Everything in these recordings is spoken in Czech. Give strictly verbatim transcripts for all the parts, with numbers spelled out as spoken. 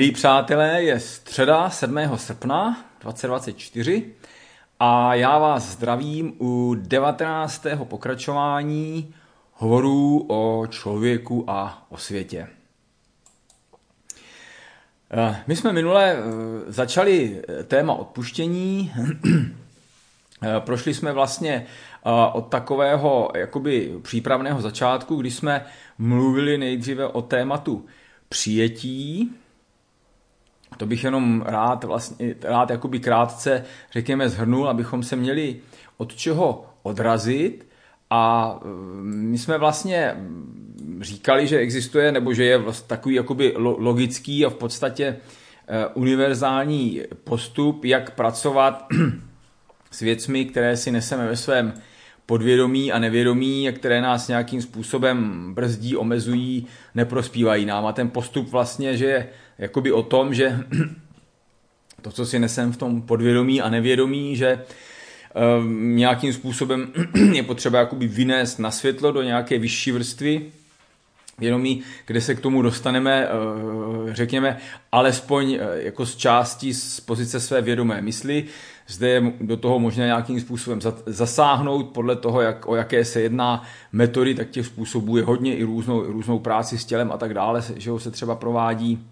Milí přátelé, je středa sedmého srpna dva tisíce dvacet čtyři a já vás zdravím u devatenáctého pokračování hovorů o člověku a o světě. My jsme minule začali téma odpuštění, prošli jsme vlastně od takového jakoby přípravného začátku, kdy jsme mluvili nejdříve o tématu přijetí. To bych jenom rád, vlastně, rád jakoby krátce, řekněme, shrnul, abychom se měli od čeho odrazit. A my jsme vlastně říkali, že existuje, nebo že je vlastně takový jakoby logický a v podstatě univerzální postup, jak pracovat s věcmi, které si neseme ve svém podvědomí a nevědomí, a které nás nějakým způsobem brzdí, omezují, neprospívají nám. A ten postup vlastně, že je jakoby o tom, že to, co si nesem v tom podvědomí a nevědomí, že nějakým způsobem je potřeba jakoby vynést na světlo do nějaké vyšší vrstvy vědomí, kde se k tomu dostaneme, řekněme, alespoň jako z části z pozice své vědomé mysli. Zde je do toho možné nějakým způsobem zasáhnout podle toho, jak, o jaké se jedná metody, tak těch způsobů je hodně i různou, různou práci s tělem a tak dále, že ho se třeba provádí.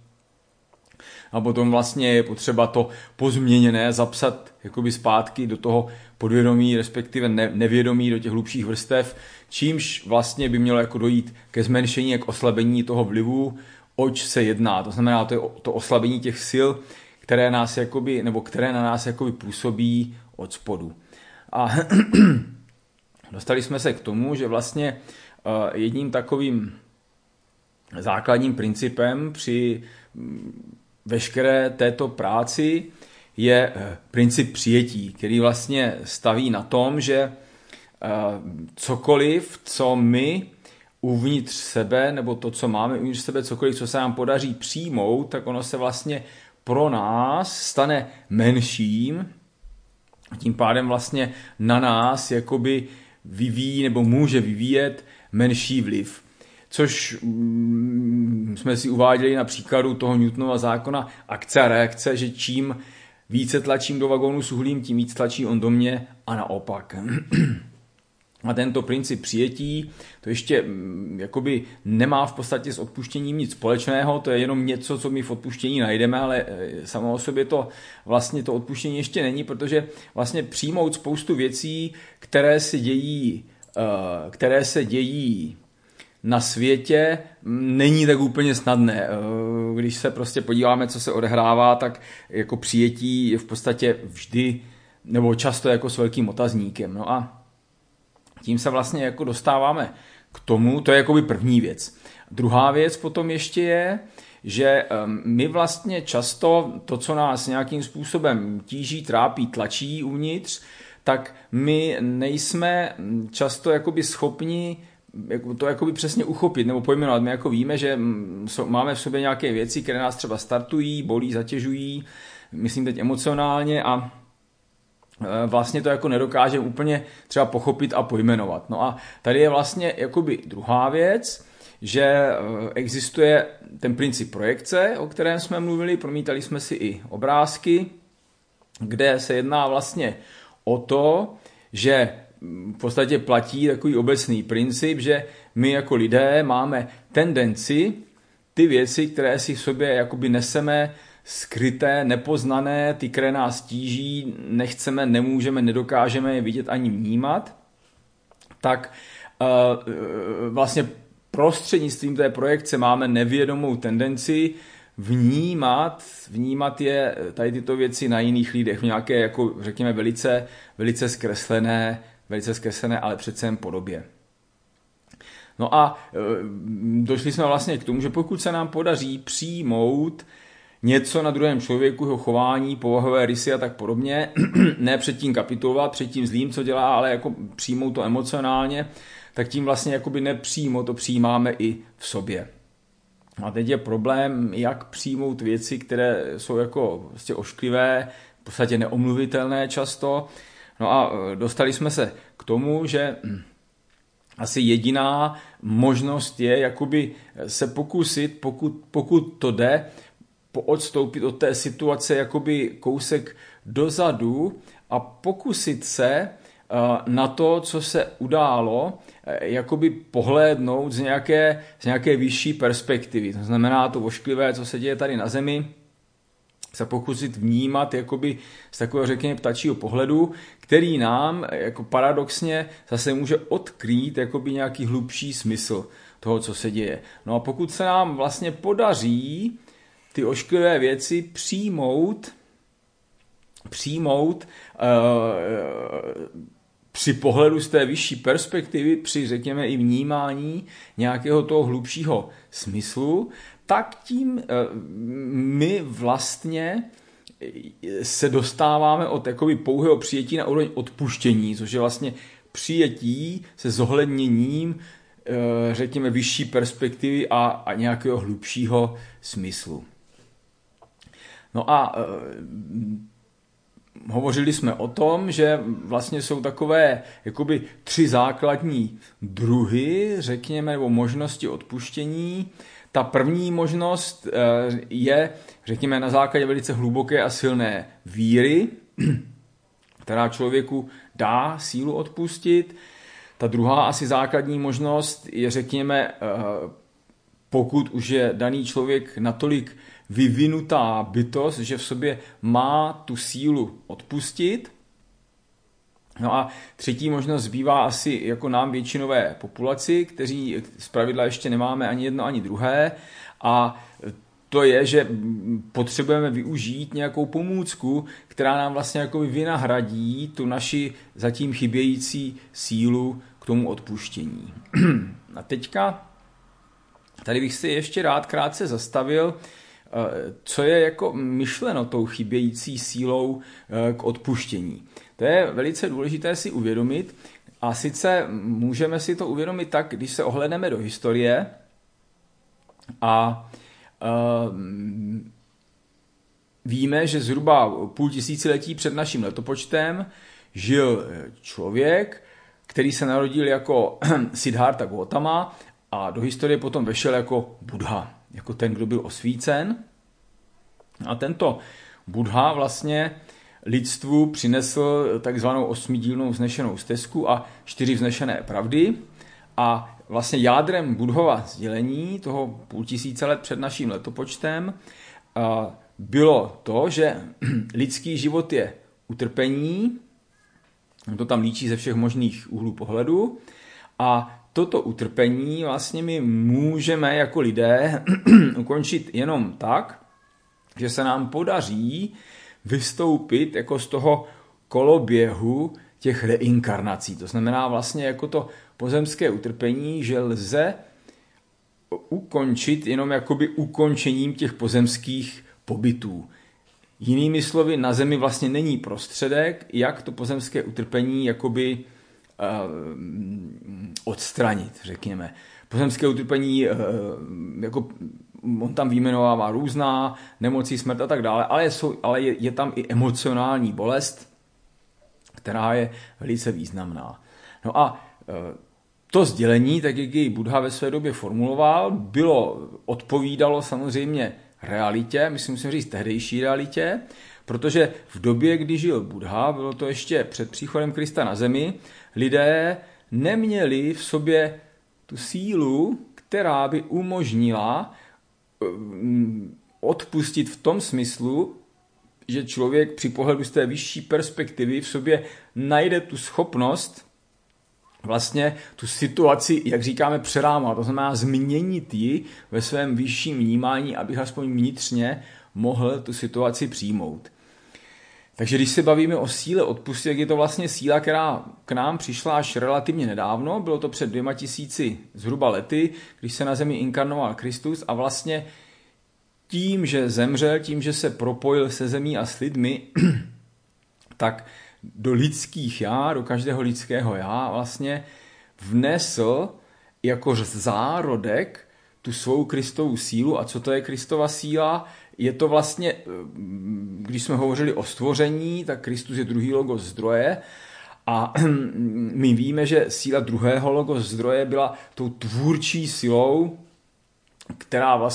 A potom vlastně je potřeba to pozměněné zapsat jakoby zpátky do toho podvědomí, respektive ne, nevědomí, do těch hlubších vrstev, čímž vlastně by mělo jako dojít ke zmenšení, k oslabení toho vlivu, oč se jedná. To znamená, to je to oslabení těch sil, které nás jakoby, nebo které na nás jakoby působí od spodu. A dostali jsme se k tomu, že vlastně jedním takovým základním principem při veškeré této práci je princip přijetí, který vlastně staví na tom, že cokoliv, co my uvnitř sebe, nebo to, co máme uvnitř sebe, cokoliv, co se nám podaří přijmout, tak ono se vlastně pro nás stane menším, a tím pádem vlastně na nás jakoby vyvíjí nebo může vyvíjet menší vliv. Což mm, jsme si uváděli na příkladu toho Newtonova zákona akce a reakce, že čím více tlačím do vagónu s uhlím, tím víc tlačí on do mě a naopak. A tento princip přijetí, to ještě mm, jakoby nemá v podstatě s odpuštěním nic společného, to je jenom něco, co my v odpuštění najdeme, ale samo o sobě to vlastně to odpuštění ještě není, protože vlastně přijmout spoustu věcí, které se dějí, uh, které se dějí na světě, není tak úplně snadné. Když se prostě podíváme, co se odehrává, tak jako přijetí je v podstatě vždy, nebo často jako s velkým otazníkem. No a tím se vlastně jako dostáváme k tomu, to je jakoby první věc. Druhá věc potom ještě je, že my vlastně často to, co nás nějakým způsobem tíží, trápí, tlačí uvnitř, tak my nejsme často jakoby schopni to jakoby přesně uchopit nebo pojmenovat. My jako víme, že máme v sobě nějaké věci, které nás třeba startují, bolí, zatěžují, myslím teď emocionálně, a vlastně to jako nedokážeme úplně třeba pochopit a pojmenovat. No a tady je vlastně jakoby druhá věc, že existuje ten princip projekce, o kterém jsme mluvili, promítali jsme si i obrázky, kde se jedná vlastně o to, že v podstatě platí takový obecný princip, že my jako lidé máme tendenci ty věci, které si v sobě jakoby neseme, skryté, nepoznané, ty, které nás tíží, nechceme, nemůžeme, nedokážeme je vidět ani vnímat, tak vlastně prostřednictvím té projekce máme nevědomou tendenci vnímat, vnímat je tady tyto věci na jiných lidech, v nějaké, jako řekněme, velice, velice zkreslené, velice zkreslené, ale přece jen podobě. No a e, došli jsme vlastně k tomu, že pokud se nám podaří přijmout něco na druhém člověku, jeho chování, povahové rysy a tak podobně, ne předtím kapitulovat, před tím zlým, co dělá, ale jako přijmout to emocionálně, tak tím vlastně jakoby nepřímo to přijímáme i v sobě. A teď je problém, jak přijmout věci, které jsou jako vlastně ošklivé, v podstatě neomluvitelné často. No a dostali jsme se k tomu, že asi jediná možnost je jakoby se pokusit, pokud, pokud to jde, poodstoupit od té situace jakoby kousek dozadu a pokusit se na to, co se událo, jakoby pohlédnout z nějaké, z nějaké vyšší perspektivy. To znamená to ošklivé, co se děje tady na zemi, se pokusit vnímat jakoby z takového, řekněme, ptačího pohledu, který nám jako paradoxně zase může odkrýt jakoby nějaký hlubší smysl toho, co se děje. No a pokud se nám vlastně podaří ty ošklivé věci přijmout, přijmout uh, při pohledu z té vyšší perspektivy, při, řekněme, i vnímání nějakého toho hlubšího smyslu, tak tím my vlastně se dostáváme od jakoby pouhého přijetí na úroveň odpuštění, což je vlastně přijetí se zohledněním, řekněme, vyšší perspektivy a, a nějakého hlubšího smyslu. No a hovořili jsme o tom, že vlastně jsou takové jakoby tři základní druhy, řekněme, nebo možnosti odpuštění. Ta první možnost je, řekněme, na základě velice hluboké a silné víry, která člověku dá sílu odpustit. Ta druhá asi základní možnost je, řekněme, pokud už je daný člověk natolik vyvinutá bytost, že v sobě má tu sílu odpustit. No a třetí možnost zbývá asi jako nám většinové populaci, kteří zpravidla ještě nemáme ani jedno, ani druhé. A to je, že potřebujeme využít nějakou pomůcku, která nám vlastně jako vynahradí tu naši zatím chybějící sílu k tomu odpuštění. A teďka tady bych si ještě rád krátce zastavil, co je jako myšleno tou chybějící sílou k odpuštění. To je velice důležité si uvědomit a sice můžeme si to uvědomit tak, když se ohlédneme do historie a uh, víme, že zhruba půl tisíciletí před naším letopočtem žil člověk, který se narodil jako Siddhartha Gautama a do historie potom vešel jako Buddha, jako ten, kdo byl osvícen. A tento Buddha vlastně lidstvu přinesl takzvanou osmidílnou vznešenou stezku a čtyři vznešené pravdy. A vlastně jádrem Buddhova sdělení toho půl tisíce let před naším letopočtem bylo to, že lidský život je utrpení, to tam líčí ze všech možných úhlů pohledu, a toto utrpení vlastně my můžeme jako lidé ukončit jenom tak, že se nám podaří vystoupit jako z toho koloběhu těch reinkarnací. To znamená vlastně jako to pozemské utrpení, že lze ukončit jenom jakoby ukončením těch pozemských pobytů. Jinými slovy, na zemi vlastně není prostředek, jak to pozemské utrpení jakoby uh, odstranit, řekněme. Pozemské utrpení, uh, jako on tam vyjmenovává různá nemocí, smrt a tak dále, ale, jsou, ale je, je tam i emocionální bolest, která je velice významná. No a uh, to sdělení, tak jak jej Buddha ve své době formuloval, bylo, odpovídalo samozřejmě realitě, myslím si říct tehdejší realitě, protože v době, kdy žil Buddha, bylo to ještě před příchodem Krista na zemi, lidé neměli v sobě tu sílu, která by umožnila odpustit v tom smyslu, že člověk při pohledu z té vyšší perspektivy v sobě najde tu schopnost vlastně tu situaci, jak říkáme, přerámat, to znamená změnit ji ve svém vyšším vnímání, abych aspoň vnitřně mohl tu situaci přijmout. Takže když se bavíme o síle odpustit, tak je to vlastně síla, která k nám přišla až relativně nedávno, bylo to před dvěma tisíci zhruba lety, když se na zemi inkarnoval Kristus a vlastně tím, že zemřel, tím, že se propojil se zemí a s lidmi, tak do lidských já, do každého lidského já vlastně vnesl jako zárodek tu svou Kristovu sílu. A co to je Kristova síla? Je to vlastně, když jsme hovořili o stvoření, tak Kristus je druhý logos zdroje a my víme, že síla druhého logos zdroje byla tou tvůrčí silou, která vlastně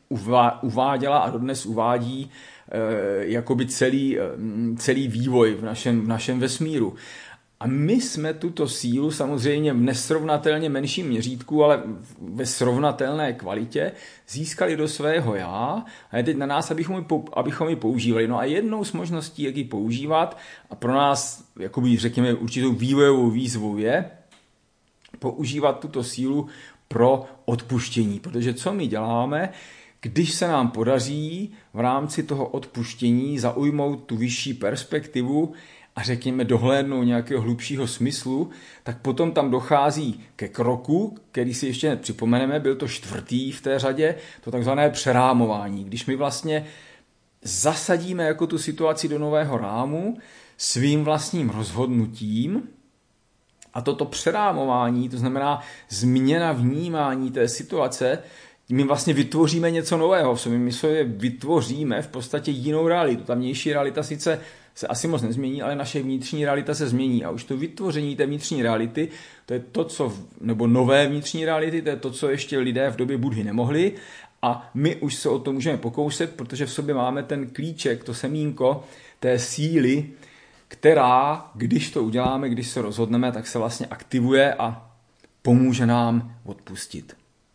uváděla a dodnes uvádí jakoby celý, celý vývoj v našem, v našem vesmíru. A my jsme tuto sílu samozřejmě v nesrovnatelně menším měřítku, ale ve srovnatelné kvalitě získali do svého já a je teď na nás, abychom ji, abychom ji používali. No a jednou z možností, jak ji používat, a pro nás, jakoby řekněme, určitou vývojovou výzvou je používat tuto sílu pro odpuštění. Protože co my děláme, když se nám podaří v rámci toho odpuštění zaujmout tu vyšší perspektivu a řekněme dohlédnout nějakého hlubšího smyslu, tak potom tam dochází ke kroku, který si ještě nepřipomeneme, byl to čtvrtý v té řadě, to takzvané přerámování. Když my vlastně zasadíme jako tu situaci do nového rámu svým vlastním rozhodnutím, a toto přerámování, to znamená změna vnímání té situace, my vlastně vytvoříme něco nového v sobě, my sobě vytvoříme v podstatě jinou realitu. Ta vnější realita sice se asi moc nezmění, ale naše vnitřní realita se změní. A už to vytvoření té vnitřní reality, to je to, co, nebo nové vnitřní reality, to je to, co ještě lidé v době Buddhy nemohli. A my už se o to můžeme pokoušet, protože v sobě máme ten klíček, to semínko té síly, která, když to uděláme, když se rozhodneme, tak se vlastně aktivuje a pomůže nám odpustit.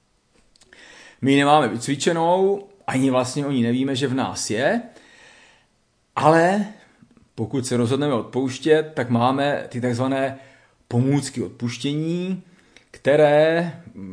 My ji nemáme vycvičenou, ani vlastně o ní nevíme, že v nás je, ale pokud se rozhodneme odpouštět, tak máme ty takzvané pomůcky odpuštění, které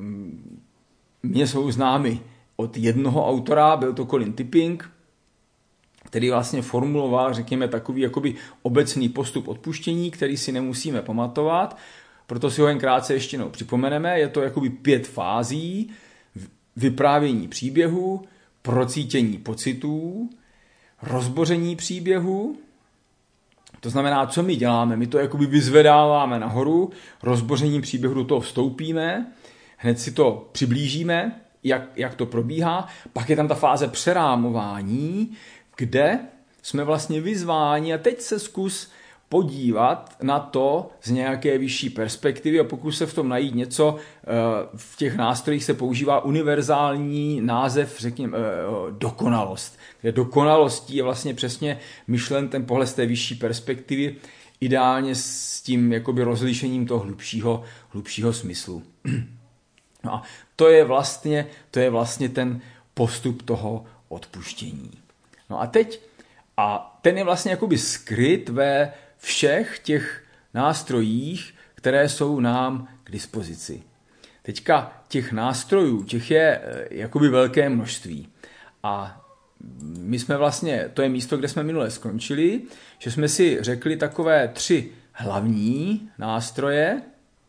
mně jsou známy od jednoho autora, byl to Colin Tipping, který vlastně formuloval, řekněme, takový jakoby obecný postup odpuštění, který si nemusíme pamatovat, proto si ho jen krátce ještě jednou připomeneme. Je to jakoby pět fází: vyprávění příběhu, procítění pocitů, rozboření příběhu, to znamená, co my děláme, my to jakoby vyzvedáváme nahoru, rozboření příběhu do toho vstoupíme, hned si to přiblížíme, jak, jak to probíhá, pak je tam ta fáze přerámování, kde jsme vlastně vyzváni a teď se zkus podívat na to z nějaké vyšší perspektivy a pokus se v tom najít něco, v těch nástrojích se používá univerzální název, řekněme, dokonalost. Kde dokonalostí je vlastně přesně myšlen ten pohled z té vyšší perspektivy, ideálně s tím jakoby rozlišením toho hlubšího, hlubšího smyslu. No a to je vlastně, to je vlastně ten postup toho odpuštění. No a teď, a ten je vlastně jakoby skryt ve všech těch nástrojích, které jsou nám k dispozici. Teďka těch nástrojů, těch je jakoby velké množství. A my jsme vlastně, to je místo, kde jsme minule skončili, že jsme si řekli takové tři hlavní nástroje.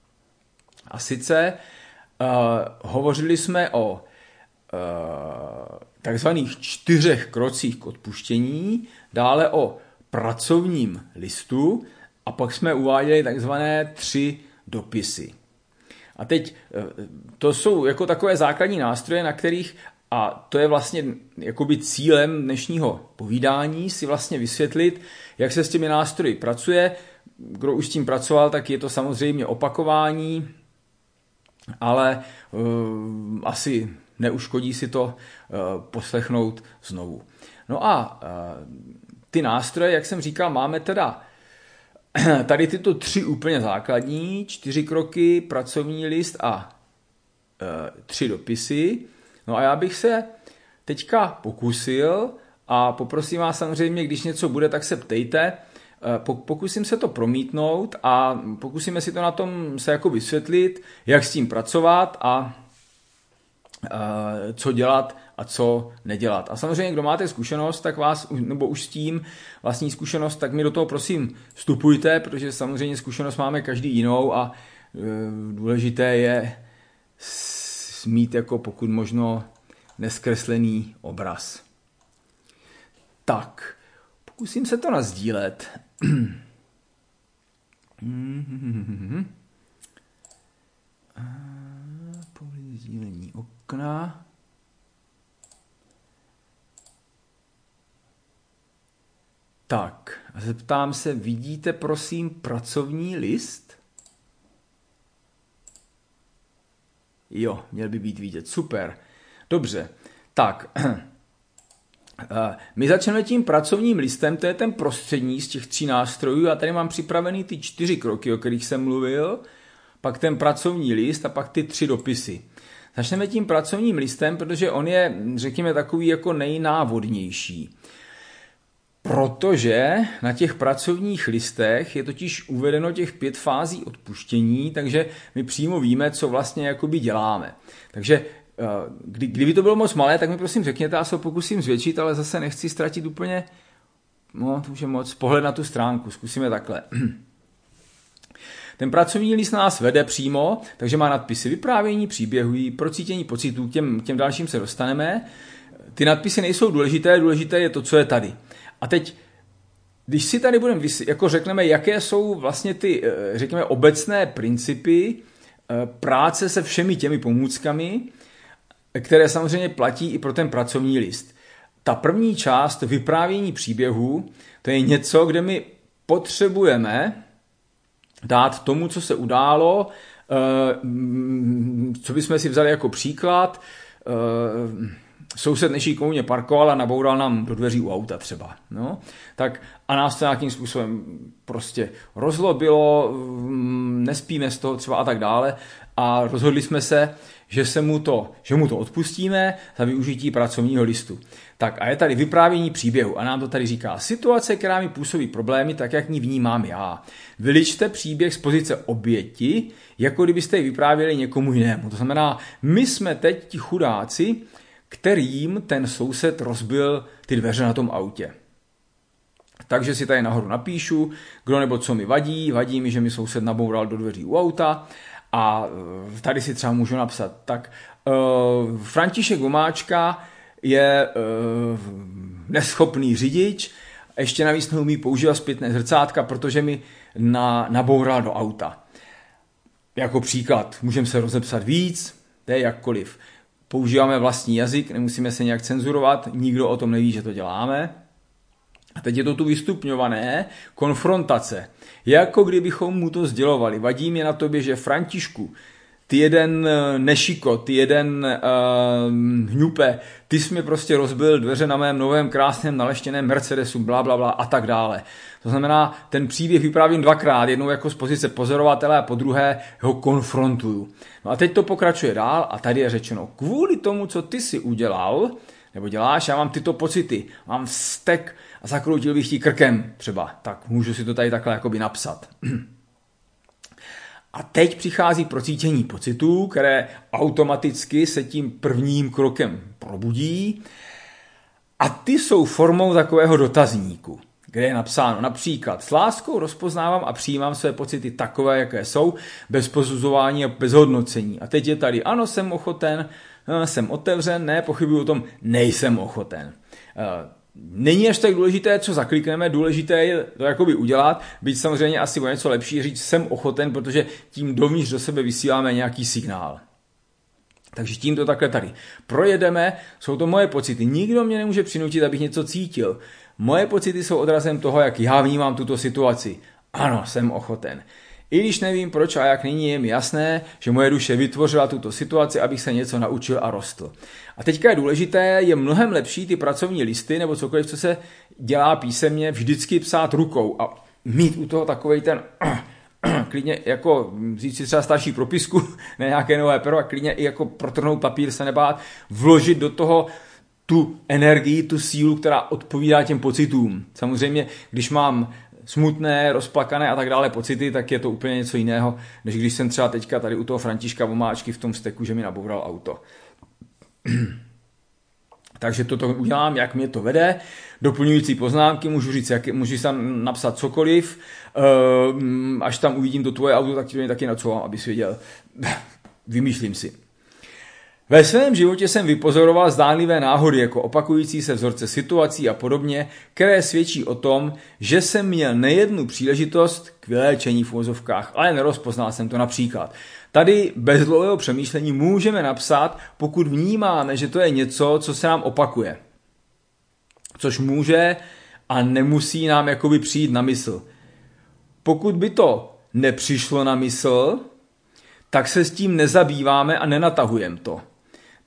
A sice uh, hovořili jsme o uh, takzvaných čtyřech krocích k odpuštění, dále o pracovním listu a pak jsme uváděli takzvané tři dopisy. A teď to jsou jako takové základní nástroje, na kterých, a to je vlastně jakoby cílem dnešního povídání, si vlastně vysvětlit, jak se s těmi nástroji pracuje. Kdo už s tím pracoval, tak je to samozřejmě opakování, ale uh, asi neuškodí si to uh, poslechnout znovu. No a uh, ty nástroje, jak jsem říkal, máme teda tady tyto tři úplně základní, čtyři kroky, pracovní list a e, tři dopisy. No a já bych se teďka pokusil a poprosím vás samozřejmě, když něco bude, tak se ptejte. E, pokusím se to promítnout a pokusíme si to na tom se jako vysvětlit, jak s tím pracovat a e, co dělat a co nedělat. A samozřejmě, kdo máte zkušenost, tak vás, nebo už s tím vlastní zkušenost, tak mi do toho prosím vstupujte, protože samozřejmě zkušenost máme každý jinou a e, důležité je mít jako pokud možno neskreslený obraz. Tak, pokusím se to nasdílet. Pohled sdílení okna. Tak, zeptám se, vidíte prosím pracovní list? Jo, měl by být vidět, super. Dobře, Tak, my začneme tím pracovním listem, to je ten prostřední z těch tří nástrojů a tady mám připravený ty čtyři kroky, o kterých jsem mluvil, pak ten pracovní list a pak ty tři dopisy. Začneme tím pracovním listem, protože on je, řekněme, takový jako nejnávodnější. Protože na těch pracovních listech je totiž uvedeno těch pět fází odpuštění, takže my přímo víme, co vlastně jakoby děláme. Takže kdy, kdyby to bylo moc malé, tak mi prosím řekněte, já se pokusím zvětšit, ale zase nechci ztratit úplně, no to už je moc, pohled na tu stránku, zkusíme takhle. Ten pracovní list nás vede přímo, takže má nadpisy vyprávění, příběhů, procítění pocitů, k těm, těm dalším se dostaneme. Ty nadpisy nejsou důležité, důležité je to, co je tady. A teď, když si tady budeme, jako řekneme, jaké jsou vlastně ty, řekněme, obecné principy práce se všemi těmi pomůckami, které samozřejmě platí i pro ten pracovní list. Ta první část, vyprávění příběhů, to je něco, kde my potřebujeme dát tomu, co se událo, co bychom si vzali jako příklad. Soused nešikovně parkoval a naboural nám do dveří u auta třeba. No? Tak a nás to nějakým způsobem prostě rozlobilo, nespíme z toho třeba a tak dále a rozhodli jsme se, že, se mu, to, že mu to odpustíme za využití pracovního listu. Tak a je tady vyprávění příběhu a nám to tady říká situace, která mi působí problémy, tak jak ní vnímám já. Vyličte příběh z pozice oběti, jako kdybyste ji vyprávěli někomu jinému. To znamená, my jsme teď ti chudáci, kterým ten soused rozbil ty dveře na tom autě. Takže si tady nahoru napíšu, kdo nebo co mi vadí, vadí mi, že mi soused naboural do dveří u auta a tady si třeba můžu napsat, tak uh, František Vomáčka je uh, neschopný řidič, ještě navíc neumí používat zpětné zrcátka, protože mi na, naboural do auta. Jako příklad, můžeme se rozepsat víc, to je jakkoliv. Používáme vlastní jazyk, nemusíme se nějak cenzurovat, nikdo o tom neví, že to děláme. A teď je to tu vystupňované konfrontace. Jako kdybychom mu to sdělovali. Vadí mě na tobě, že Františku, ty jeden nešiko, ty jeden uh, hňupe, ty jsi mi prostě rozbil dveře na mém novém krásném naleštěném Mercedesu, bla, bla, bla a tak dále. To znamená, ten příběh vyprávím dvakrát, jednou jako z pozice pozorovatele a po druhé ho konfrontuju. No a teď to pokračuje dál a tady je řečeno, kvůli tomu, co ty si udělal, nebo děláš, já mám tyto pocity, mám vztek a zakroutil bych ti krkem třeba, tak můžu si to tady takhle jakoby napsat. A teď přichází procítění pocitů, které automaticky se tím prvním krokem probudí a ty jsou formou takového dotazníku, kde je napsáno například s láskou rozpoznávám a přijímám své pocity takové, jaké jsou, bez posuzování a bez hodnocení. A teď je tady ano, jsem ochoten, jsem otevřen, ne, pochybuji o tom, nejsem ochoten. Není až tak důležité, co zaklikneme, důležité je to jakoby udělat, byť samozřejmě asi o něco lepší říct jsem ochoten, protože tím dovnitř do sebe vysíláme nějaký signál. Takže tím to takhle tady projedeme, jsou to moje pocity, nikdo mě nemůže přinutit, abych něco cítil. Moje pocity jsou odrazem toho, jak já vnímám tuto situaci. Ano, jsem ochoten. I když nevím proč a jak nyní je mi jasné, že moje duše vytvořila tuto situaci, abych se něco naučil a rostl. A teďka je důležité, je mnohem lepší ty pracovní listy nebo cokoliv, co se dělá písemně, vždycky psát rukou a mít u toho takovej ten klidně jako vzít si třeba starší propisku, ne nějaké nové pero a klidně i jako protrhnout papír, se nebát, vložit do toho tu energii, tu sílu, která odpovídá těm pocitům. Samozřejmě, když mám smutné, rozplakané a tak dále pocity, tak je to úplně něco jiného, než když jsem třeba teďka tady u toho Františka Vomáčky v tom steku, že mi naboural auto. Takže toto udělám, jak mě to vede. Doplňující poznámky, můžu říct, jak, můžu tam napsat cokoliv, až tam uvidím to tvoje auto, tak ti to taky nacouvám, abys věděl. Vymýšlím si. Ve svém životě jsem vypozoroval zdánlivé náhody jako opakující se vzorce situací a podobně, které svědčí o tom, že jsem měl nejednu příležitost k vyléčení v uvozovkách, ale nerozpoznal jsem to například. Tady bez dlouhého přemýšlení můžeme napsat, pokud vnímáme, že to je něco, co se nám opakuje. Což může a nemusí nám jakoby přijít na mysl. Pokud by to nepřišlo na mysl, tak se s tím nezabýváme a nenatahujeme to.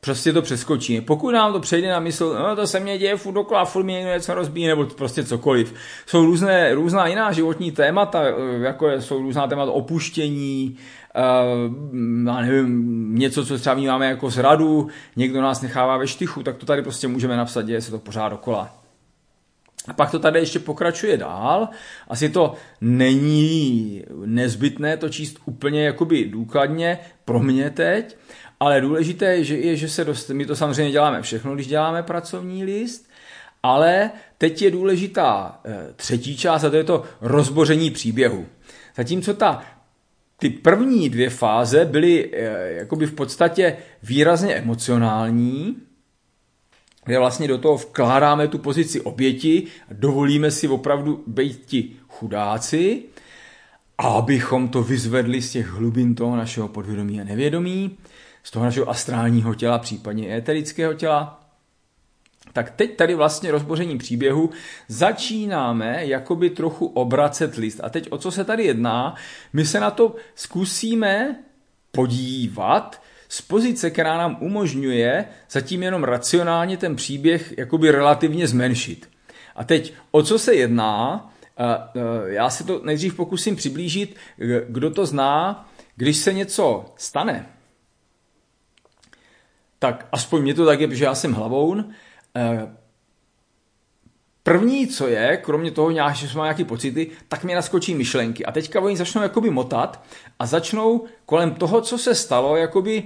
prostě to přeskočíme. Pokud nám to přejde na mysl, no to se mě děje furt dokola, furt mě někdo něco rozbíjí, nebo prostě cokoliv. Jsou různé, různá jiná životní témata, jako jsou různá témata opuštění, uh, já nevím, něco, co třeba máme jako zradu, někdo nás nechává ve štychu, tak to tady prostě můžeme napsat, děje se to pořád dokola. A pak to tady ještě pokračuje dál. Asi to není nezbytné to číst úplně jakoby důkladně pro mě teď, ale důležité je, že, je, že se dost, my to samozřejmě děláme všechno, když děláme pracovní list, ale teď je důležitá třetí část a to je to rozboření příběhu. Zatímco ta, ty první dvě fáze byly jakoby v podstatě výrazně emocionální, kde vlastně do toho vkládáme tu pozici oběti a dovolíme si opravdu být ti chudáci, abychom to vyzvedli z těch hlubin toho našeho podvědomí a nevědomí, z toho našeho astrálního těla, případně éterického těla. Tak teď tady vlastně rozboření příběhu začínáme jakoby trochu obracet list. A teď o co se tady jedná? My se na to zkusíme podívat z pozice, která nám umožňuje zatím jenom racionálně ten příběh jakoby relativně zmenšit. A teď o co se jedná? Já se to nejdřív pokusím přiblížit, kdo to zná, když se něco stane. Tak aspoň mě to tak je, protože já jsem hlavoun. První, co je, kromě toho, že jsou nějaké pocity, tak mě naskočí myšlenky. A teďka oni začnou jakoby motat a začnou kolem toho, co se stalo, jakoby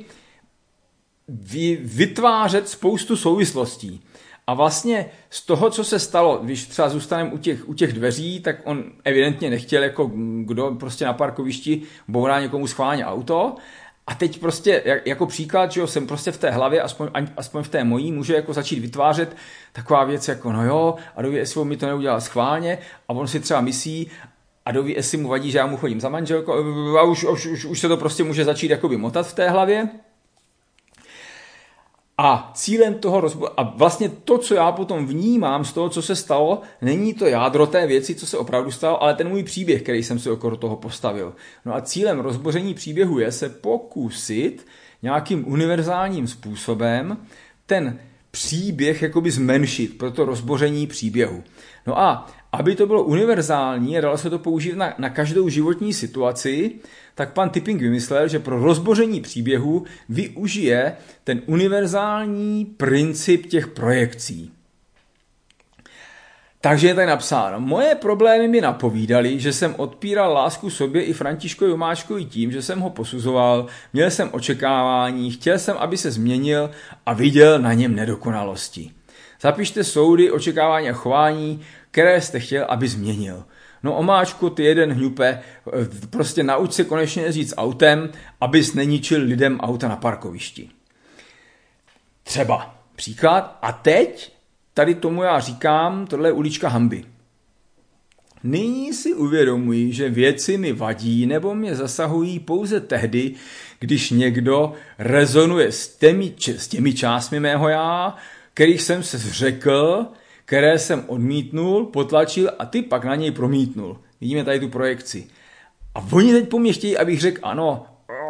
vytvářet spoustu souvislostí. A vlastně z toho, co se stalo, když třeba zůstaneme u těch, u těch dveří, tak on evidentně nechtěl, jako kdo prostě na parkovišti bourá někomu schválně auto. A teď prostě jako příklad, že jo, jsem prostě v té hlavě, aspoň, aspoň v té mojí, může jako začít vytvářet taková věc jako no jo, a doví, jestli on mi to neudělal schválně a on si třeba myslí a doví, jestli mu vadí, že já mu chodím za manželkou a už, už, už, už se to prostě může začít jakoby motat v té hlavě. A cílem toho rozboru, a vlastně to, co já potom vnímám z toho, co se stalo, není to jádro té věci, co se opravdu stalo, ale ten můj příběh, který jsem si okolo toho postavil. No a cílem rozboření příběhu je se pokusit nějakým univerzálním způsobem ten příběh jakoby zmenšit pro to rozboření příběhu. No a aby to bylo univerzální a dalo se to použít na, na každou životní situaci, tak pan Tipping vymyslel, že pro rozboření příběhu využije ten univerzální princip těch projekcí. Takže je tady napsáno, moje problémy mi napovídaly, že jsem odpíral lásku sobě i Františkovi Vomáčkovi tím, že jsem ho posuzoval, měl jsem očekávání, chtěl jsem, aby se změnil a viděl na něm nedokonalosti. Zapište soudy, očekávání a chování, které jste chtěl, aby změnil. No Omáčku, ty jeden hňupe, prostě nauč se konečně jezdit s autem, abys neničil lidem auta na parkovišti. Třeba příklad. A teď tady tomu já říkám, tohle je ulička hanby. Nyní si uvědomuji, že věci mi vadí nebo mě zasahují pouze tehdy, když někdo rezonuje s těmi, s těmi částmi mého já, kterých jsem se zřekl, které jsem odmítnul, potlačil a ty pak na něj promítnul. Vidíme tady tu projekci. A oni teď po mně chtějí, abych řekl ano.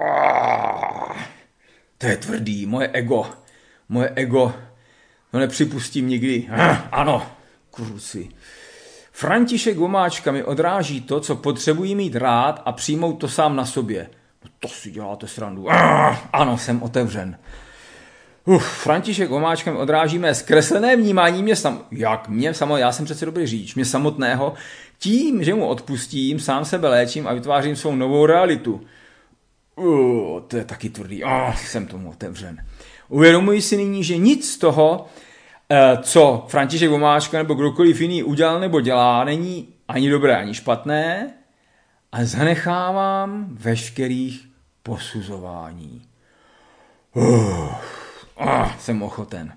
To je tvrdý, moje ego. Moje ego. To nepřipustím nikdy. Ano, kurusy. František Vomáčka mi odráží to, co potřebuji mít rád a přijmout to sám na sobě. No to si děláte srandu. Ano, jsem otevřen. Uf, František Vomáčka mi odráží mé zkreslené vnímání mě sam... Jak mě samo, já jsem přece dobrý řidič, mě samotného, tím, že mu odpustím, sám sebe léčím a vytvářím svou novou realitu. Uh, to je taky tvrdý. Oh, jsem tomu otevřen. Uvědomuji si nyní, že nic z toho, co František Vomáčka nebo kdokoliv jiný udělal nebo dělá, není ani dobré, ani špatné a zanechávám veškerých posuzování. Uh. Oh, jsem ochoten.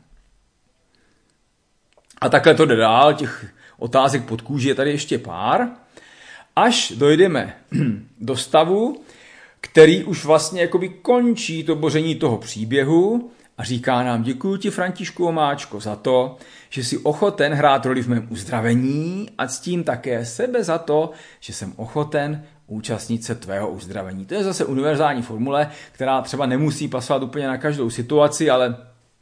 A takhle to jde dál, těch otázek pod kůži je tady ještě pár, až dojdeme do stavu, který už vlastně jakoby končí to boření toho příběhu a říká nám, děkuji ti, Františku Vomáčko, za to, že jsi ochoten hrát roli v mém uzdravení a ctím také sebe za to, že jsem ochoten účastnit se tvého uzdravení. To je zase univerzální formule, která třeba nemusí pasovat úplně na každou situaci, ale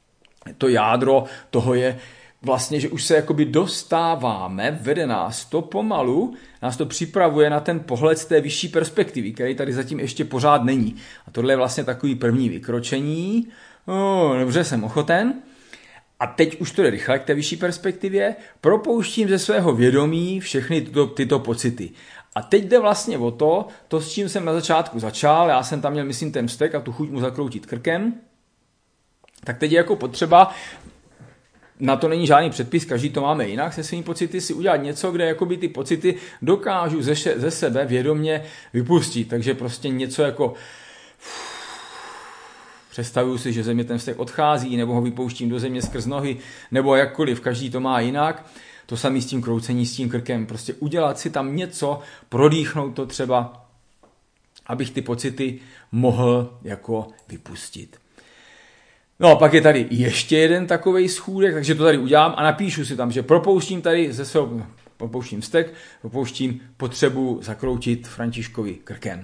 to jádro toho je vlastně, že už se jakoby dostáváme, vede nás to pomalu, nás to připravuje na ten pohled z té vyšší perspektivy, který tady zatím ještě pořád není. A tohle je vlastně takový první vykročení. Oh, dobře, jsem ochoten. A teď už to jde rychle k té vyšší perspektivě. Propouštím ze svého vědomí všechny tyto, tyto pocity. A teď jde vlastně o to, to, s čím jsem na začátku začal, já jsem tam měl, myslím, ten vztek a tu chuť mu zakroutit krkem, tak teď je jako potřeba, na to není žádný předpis, každý to máme jinak se svými pocity, si udělat něco, kde jakoby ty pocity dokážu ze, ze sebe vědomě vypustit. Takže prostě něco jako představuju si, že ze mě ten vztek odchází, nebo ho vypouštím do země skrz nohy, nebo jakkoliv, každý to má jinak. To samé s tím kroucení, s tím krkem. Prostě udělat si tam něco, prodýchnout to třeba, abych ty pocity mohl jako vypustit. No a pak je tady ještě jeden takovej schůdek, takže to tady udělám a napíšu si tam, že propouštím tady ze svého, propouštím vztek, propouštím potřebu zakroutit Františkovi krkem.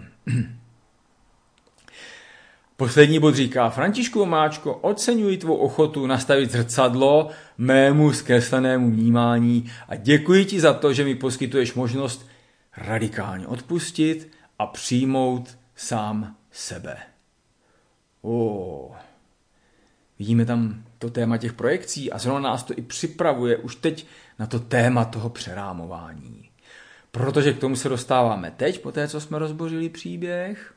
Poslední bod říká, Františku Vomáčko, oceňuji tvou ochotu nastavit zrcadlo mému zkreslenému vnímání a děkuji ti za to, že mi poskytuješ možnost radikálně odpustit a přijmout sám sebe. Oh. Vidíme tam to téma těch projekcí a zrovna nás to i připravuje už teď na to téma toho přerámování. Protože k tomu se dostáváme teď, po té, co jsme rozbořili příběh.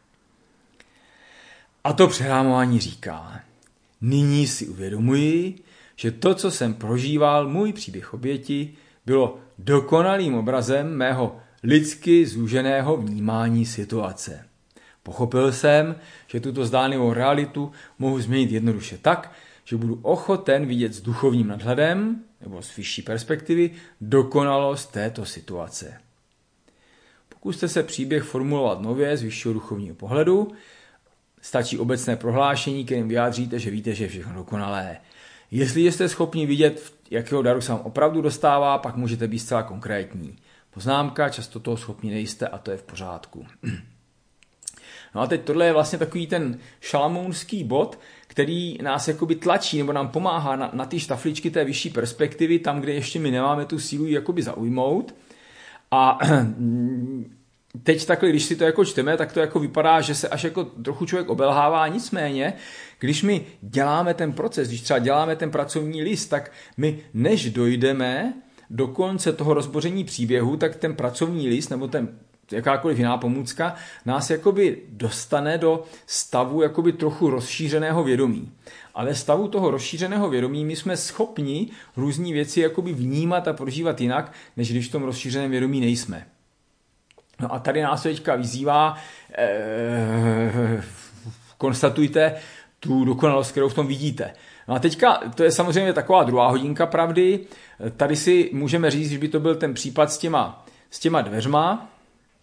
A to přerámování říká, nyní si uvědomuji, že to, co jsem prožíval, můj příběh oběti, bylo dokonalým obrazem mého lidsky zúženého vnímání situace. Pochopil jsem, že tuto zdánlivou realitu mohu změnit jednoduše tak, že budu ochoten vidět s duchovním nadhledem, nebo z vyšší perspektivy, dokonalost této situace. Pokuste se příběh formulovat nově z vyššího duchovního pohledu, stačí obecné prohlášení, kterým vyjádříte, že víte, že je všechno dokonalé. Jestli jste schopni vidět, jakého daru se vám opravdu dostává, pak můžete být zcela konkrétní. Poznámka, často toho schopni nejste a to je v pořádku. No a teď tohle je vlastně takový ten šalamounský bod, který nás jakoby tlačí nebo nám pomáhá na, na ty štafličky té vyšší perspektivy, tam, kde ještě my nemáme tu sílu jakoby zaujmout. A teď takhle, když si to jako čteme, tak to jako vypadá, že se až jako trochu člověk obelhává. Nicméně, když my děláme ten proces, když třeba děláme ten pracovní list, tak my než dojdeme do konce toho rozboření příběhu, tak ten pracovní list nebo ten jakákoliv jiná pomůcka nás jakoby dostane do stavu jakoby trochu rozšířeného vědomí. Ale stavu toho rozšířeného vědomí my jsme schopni různý věci jakoby vnímat a prožívat jinak, než když v tom rozšířeném vědomí nejsme. No a tady nás teďka vyzývá, eh, konstatujte tu dokonalost, kterou v tom vidíte. No a teďka, to je samozřejmě taková druhá hodinka pravdy, tady si můžeme říct, že by to byl ten případ s těma, s těma dveřma,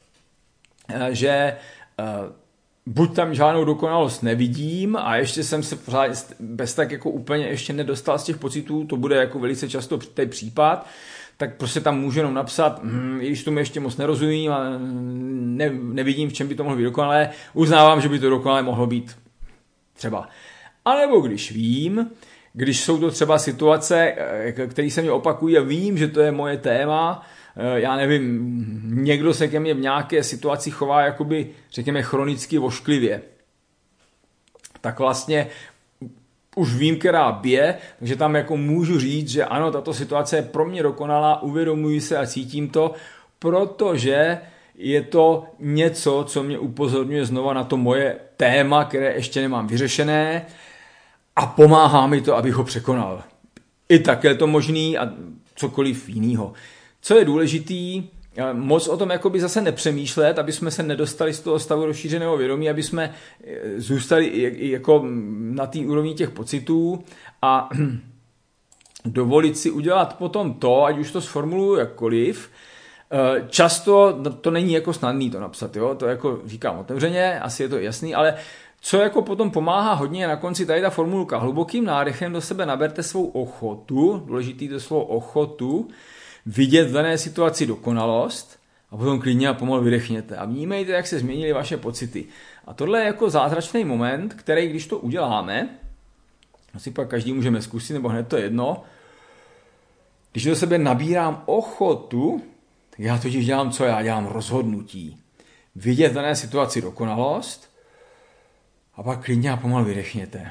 že buď tam žádnou dokonalost nevidím a ještě jsem se bez tak jako úplně ještě nedostal z těch pocitů, to bude jako velice často ten případ, tak prostě tam můžu jenom napsat, hm, i když tomu ještě moc nerozumím a ne, nevidím, v čem by to mohlo být dokonalé, uznávám, že by to dokonalé mohlo být třeba. A nebo když vím, když jsou to třeba situace, které se mě opakují a vím, že to je moje téma, já nevím, někdo se ke mně v nějaké situaci chová jakoby, řekněme, chronicky vošklivě. Tak vlastně už vím, která bije, takže tam jako můžu říct, že ano, tato situace je pro mě dokonalá, uvědomuji se a cítím to, protože je to něco, co mě upozorňuje znova na to moje téma, které ještě nemám vyřešené a pomáhá mi to, abych ho překonal. I tak je to možný a cokoliv jinýho. Co je důležitý, moc o tom jakoby zase nepřemýšlet, aby jsme se nedostali z toho stavu rozšířeného vědomí, aby jsme zůstali jako na té úrovni těch pocitů a dovolit si udělat potom to, ať už to sformuluju jakkoliv. Často to není jako snadný to napsat, jo? To jako říkám otevřeně, asi je to jasný, ale co jako potom pomáhá hodně na konci tady ta formulka. Hlubokým nádechem do sebe naberte svou ochotu, důležitý to svou ochotu, vidět v dané situaci dokonalost a potom klidně a pomalu vydechněte a vnímejte, jak se změnily vaše pocity. A tohle je jako zázračný moment, který, když to uděláme, Asi pak každý můžeme zkusit, nebo hned to jedno. Když do sebe nabírám ochotu, tak já totiž dělám co? Já dělám rozhodnutí. Vidět v dané situaci dokonalost a pak klidně a pomalu vydechněte.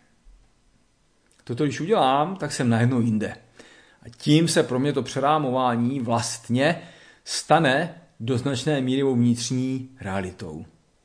Toto když udělám, tak jsem najednou jinde. A tím se pro mě to přerámování vlastně stane do značné míry vnitřní realitou.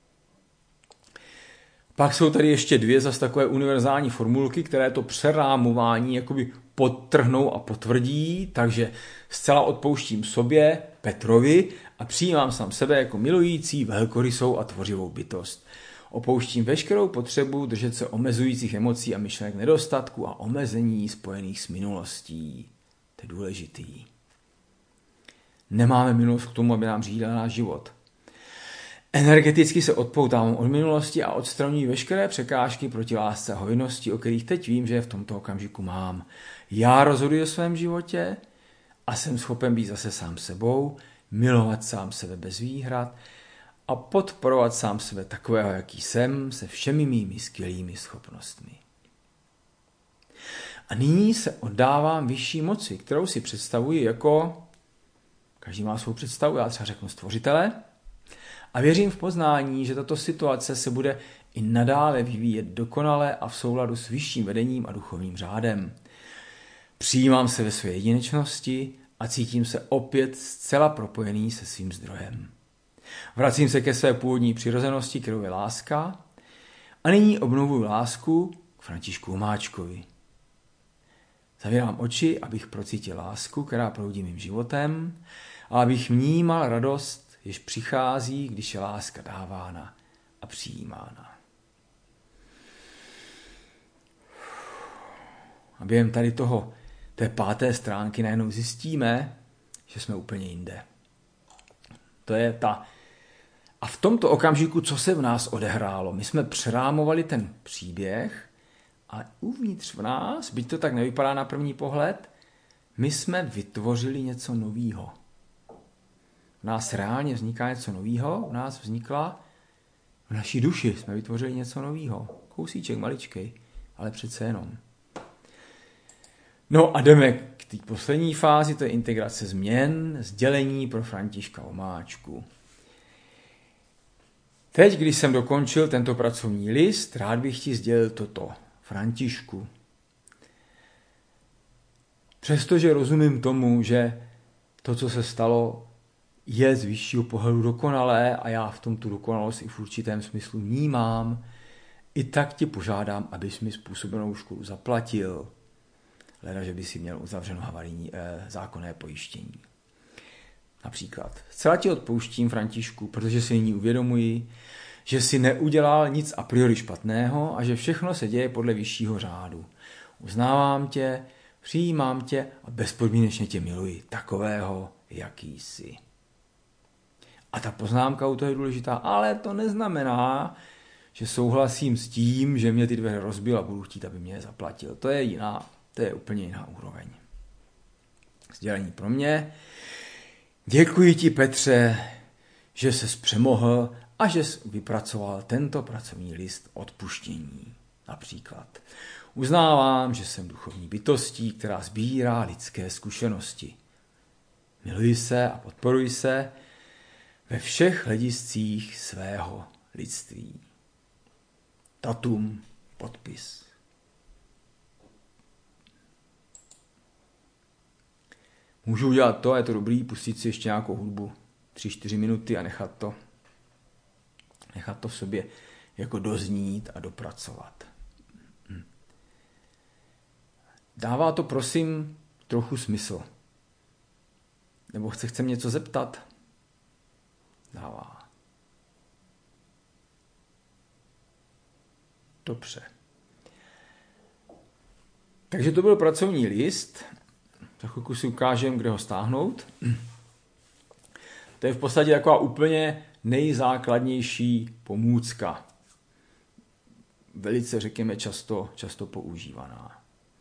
Pak jsou tady ještě dvě zase takové univerzální formulky, které to přerámování jakoby podtrhnou a potvrdí, takže zcela odpouštím sobě, Petrovi, a přijímám sám sebe jako milující, velkorysou a tvořivou bytost. Opouštím veškerou potřebu držet se omezujících emocí a myšlenek nedostatku a omezení spojených s minulostí. To je důležitý. Nemáme minulost k tomu, aby nám řídila náš život. Energeticky se odpoutávám od minulosti a odstraňuji veškeré překážky proti lásce a hojnosti, o kterých teď vím, že je v tomto okamžiku mám. Já rozhoduji o svém životě a jsem schopen být zase sám sebou, milovat sám sebe bez výhrad a podporovat sám sebe takového, jaký jsem, se všemi mými skvělými schopnostmi. A nyní se oddávám vyšší moci, kterou si představuji jako, každý má svou představu, já třeba řeknu stvořitele, a věřím v poznání, že tato situace se bude i nadále vyvíjet dokonale a v souladu s vyšším vedením a duchovním řádem. Přijímám se ve své jedinečnosti a cítím se opět zcela propojený se svým zdrojem. Vracím se ke své původní přirozenosti, kterou je láska, a nyní obnovuji lásku k Františku Humáčkovi. Zavírám oči, abych procítil lásku, která proudí mým životem, a abych vnímal radost, jež přichází, když je láska dávána a přijímána. A během tady toho, té páté stránky najednou zjistíme, že jsme úplně jinde. To je ta... A v tomto okamžiku, co se v nás odehrálo? My jsme přerámovali ten příběh a uvnitř v nás, byť to tak nevypadá na první pohled, my jsme vytvořili něco novýho. V nás reálně vzniká něco novýho, v nás vznikla, v naší duši jsme vytvořili něco novýho. Kousíček maličkej, ale přece jenom. No a jdeme k té poslední fázi, to je integrace změn, sdělení pro Františka Humáčku. Teď, když jsem dokončil tento pracovní list, rád bych ti sdělil toto. Františku, přestože rozumím tomu, že to, co se stalo, je z vyššího pohledu dokonalé a já v tom tu dokonalost i v určitém smyslu vnímám, i tak ti požádám, abys mi způsobenou škodu zaplatil. Leda, že by si měl uzavřeno havarijní eh, zákonné pojištění. Například. Zcela ti odpouštím, Františku, protože si nyní uvědomuji, že si neudělal nic a priori špatného a že všechno se děje podle vyššího řádu. Uznávám tě, přijímám tě a bezpodmínečně tě miluji, takového, jaký jsi. A ta poznámka u toho je důležitá, ale to neznamená, že souhlasím s tím, že mě ty dveře rozbil a budu chtít, aby mě je zaplatil. To je jiná, to je úplně jiná úroveň. Sdělení pro mě. Děkuji ti, Petře, že ses přemohl a že jsi vypracoval tento pracovní list odpuštění. Například. Uznávám, že jsem duchovní bytostí, která sbírá lidské zkušenosti. Miluji se a podporuji se ve všech hlediscích svého lidství. Datum, podpis. Můžu udělat to, je to dobrý, pustit si ještě nějakou hudbu, tři, čtyři minuty a nechat to, nechat to v sobě jako doznít a dopracovat. Dává to, prosím, trochu smysl. Nebo chce, chcem něco zeptat? Dává. Dobře. Takže to byl pracovní list. Za chvilku si ukážem, kde ho stáhnout. To je v podstatě taková úplně nejzákladnější pomůcka. Velice, řekněme, často, často používaná.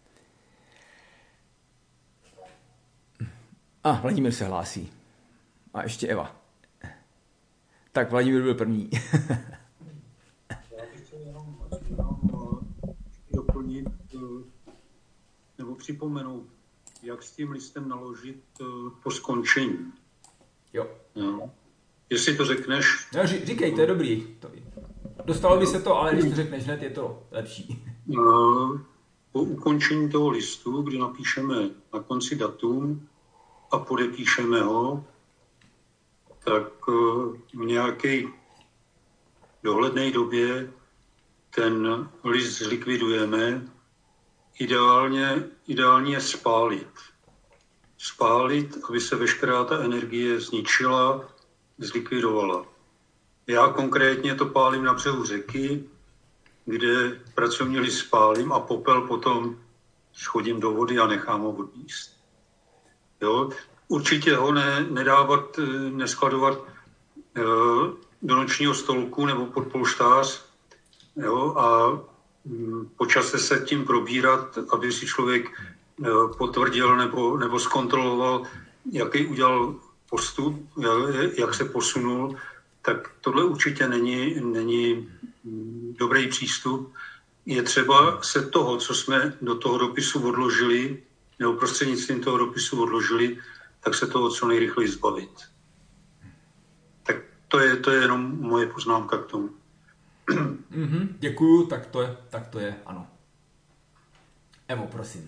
A Vladimír se hlásí. A ještě Eva. Tak Vladimír byl první. Já bych chtěl jenom, jenom doplnit, nebo připomenout, jak s tím listem naložit po skončení. Jo. No. Jestli to řekneš... No, ří, říkej, to je dobrý. Dostalo by se to, ale když to řekneš hned, je to lepší. Po ukončení toho listu, kdy napíšeme na konci datum a podepíšeme ho, tak v nějaké dohledné době ten list zlikvidujeme. Ideálně, ideálně je spálit. Spálit, aby se veškerá ta energie zničila, zlikvidovala. Já konkrétně to pálím na břehu řeky, kde pracovní list spálím a popel potom schodím do vody a nechám ho odníst. Jo? Určitě ho ne, nedávat, neskladovat e, do nočního stolku nebo pod polštář, jo? A m, po čase se tím probírat, aby si člověk e, potvrdil nebo, nebo zkontroloval, jaký udělal postup, jak, jak se posunul, tak tohle určitě není, není dobrý přístup. Je třeba se toho, co jsme do toho dopisu odložili, nebo prostřednictvím toho dopisu odložili, tak se toho co nejrychleji zbavit. Tak to je, to je jenom moje poznámka k tomu. Mm-hmm, děkuju, tak to je, tak to je, ano. Evo, prosím.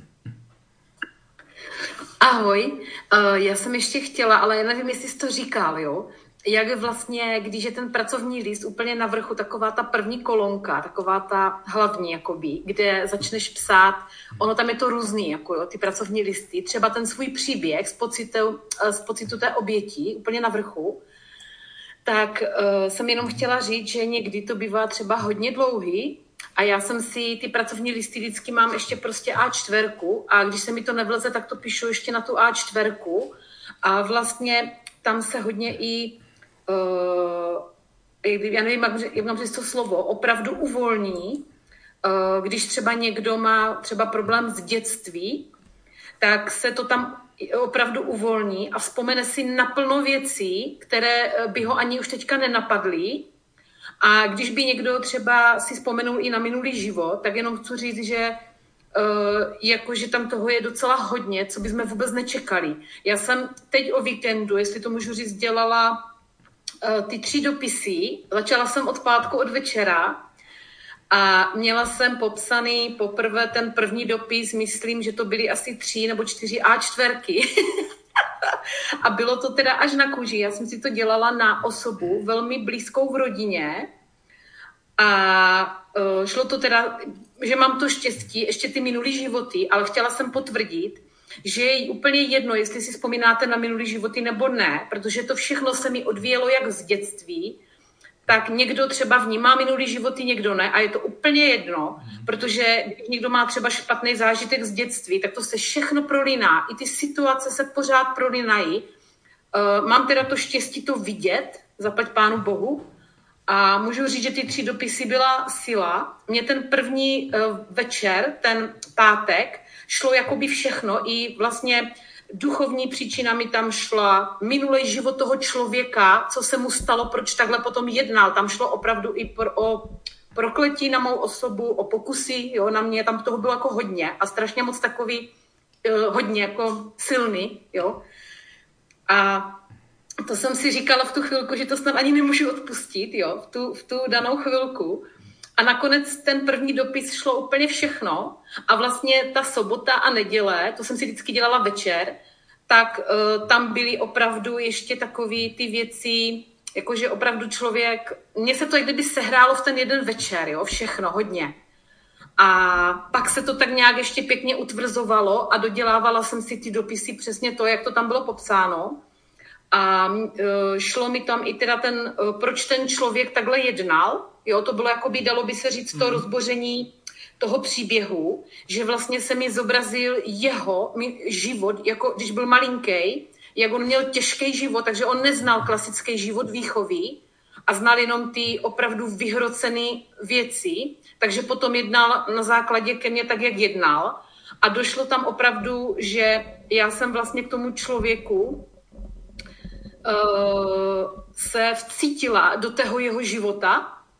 Ahoj, já jsem ještě chtěla, ale já nevím, jestli jsi to říkal, jo? Jak vlastně, když je ten pracovní list úplně na vrchu, taková ta první kolonka, taková ta hlavní, jakoby, kde začneš psát, ono tam je to různý, jako jo, ty pracovní listy, třeba ten svůj příběh z pocitu, z pocitu té oběti, úplně na vrchu, tak uh, jsem jenom chtěla říct, že někdy to bývá třeba hodně dlouhý a já jsem si ty pracovní listy vždycky mám ještě prostě á čtyři a když se mi to nevleze, tak to píšu ještě na tu á čtyři a vlastně tam se hodně i Uh, já nevím, jak mám říct to slovo, opravdu uvolní, uh, když třeba někdo má třeba problém s dětství, tak se to tam opravdu uvolní a vzpomene si naplno věcí, které by ho ani už teďka nenapadly. A když by někdo třeba si vzpomenul i na minulý život, tak jenom chci říct, že Uh, jakože tam toho je docela hodně, co bychom vůbec nečekali. Já jsem teď o víkendu, jestli to můžu říct, dělala ty tři dopisy, začala jsem od pátku od večera a měla jsem popsaný poprvé ten první dopis, myslím, že to byly asi tři nebo čtyři á čtyři. A bylo to teda až na kůži. Já jsem si to dělala na osobu velmi blízkou v rodině a uh, šlo to teda, že mám to štěstí, ještě ty minulý životy, ale chtěla jsem potvrdit, že je jí úplně jedno, jestli si vzpomínáte na minulý životy nebo ne, protože to všechno se mi odvíjelo jak z dětství, tak někdo třeba vnímá minulý životy, někdo ne a je to úplně jedno, protože když někdo má třeba špatný zážitek z dětství, tak to se všechno prolíná, i ty situace se pořád prolínají. Uh, mám teda to štěstí to vidět, zaplať Pánu Bohu, a můžu říct, že ty tři dopisy byla sila. Mně ten první uh, večer, ten pátek, šlo jakoby všechno, i vlastně duchovní příčina mi tam šla, minulý život toho člověka, co se mu stalo, proč takhle potom jednal. Tam šlo opravdu i pro, o prokletí na mou osobu, o pokusy, jo, na mě, tam toho bylo jako hodně a strašně moc takový, uh, hodně jako silný, jo. A to jsem si říkala v tu chvilku, že to snad ani nemůžu odpustit, jo, v tu, v tu danou chvilku. A nakonec ten první dopis šlo úplně všechno a vlastně ta sobota a neděle, to jsem si vždycky dělala večer, tak uh, tam byly opravdu ještě takové ty věci, jakože opravdu člověk, mně se to jak kdyby sehrálo v ten jeden večer, jo, všechno, hodně. A pak se to tak nějak ještě pěkně utvrzovalo a dodělávala jsem si ty dopisy přesně to, jak to tam bylo popsáno. A uh, šlo mi tam i teda ten, uh, proč ten člověk takhle jednal, jo, to bylo jakoby, dalo by se říct, to mm. rozboření toho příběhu, že vlastně se mi zobrazil jeho život, jako když byl malinký, jak on měl těžký život, takže on neznal klasický život výchovy a znal jenom ty opravdu vyhrocené věci, takže potom jednal na základě ke mně tak, jak jednal. A došlo tam opravdu, že já jsem vlastně k tomu člověku uh, se vcítila do tého jeho života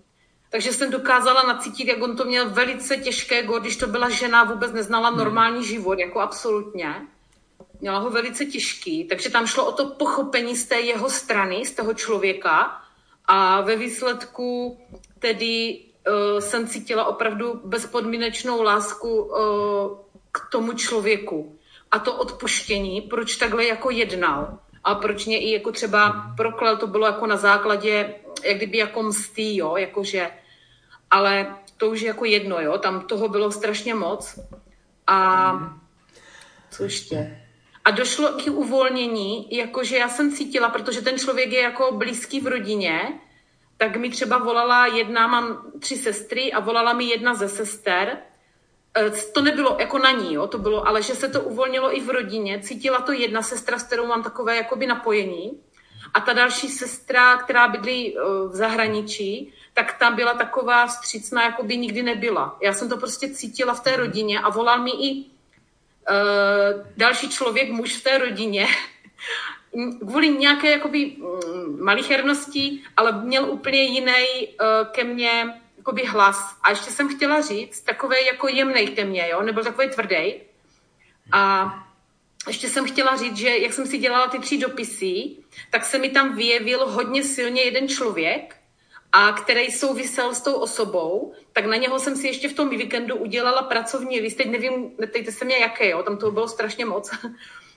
Takže jsem dokázala nacítit, jak on to měl velice těžké, když to byla žena, vůbec neznala normální život, jako absolutně. Měla ho velice těžký, takže tam šlo o to pochopení z té jeho strany, z toho člověka a ve výsledku tedy uh, jsem cítila opravdu bezpodmínečnou lásku uh, k tomu člověku. A to odpuštění, proč takhle jako jednal a proč mě i jako třeba proklel, to bylo jako na základě, jak kdyby jako mstý, jo, jakože, ale to už je jako jedno, jo, tam toho bylo strašně moc. A co ještě? A došlo k uvolnění, jakože já jsem cítila, protože ten člověk je jako blízký v rodině, tak mi třeba volala jedna, mám tři sestry a volala mi jedna ze sester. To nebylo jako na ní, jo, to bylo, ale že se to uvolnilo i v rodině. Cítila to jedna sestra, s kterou mám takové jakoby napojení. A ta další sestra, která bydlí v zahraničí, tak ta byla taková vstřícná, jako by nikdy nebyla. Já jsem to prostě cítila v té rodině a volal mi i uh, další člověk, muž v té rodině, kvůli nějaké jakoby malichernosti, ale měl úplně jiný uh, ke mně jakoby hlas. A ještě jsem chtěla říct, takovej jako jemnej ke mně, jo, nebyl takový tvrdý. A ještě jsem chtěla říct, že jak jsem si dělala ty tři dopisy, tak se mi tam vyjevil hodně silně jeden člověk, a který souvisel s tou osobou, tak na něho jsem si ještě v tom víkendu udělala pracovní list. Teď nevím, neptejte se mě jaké, jo, tam toho bylo strašně moc. uh,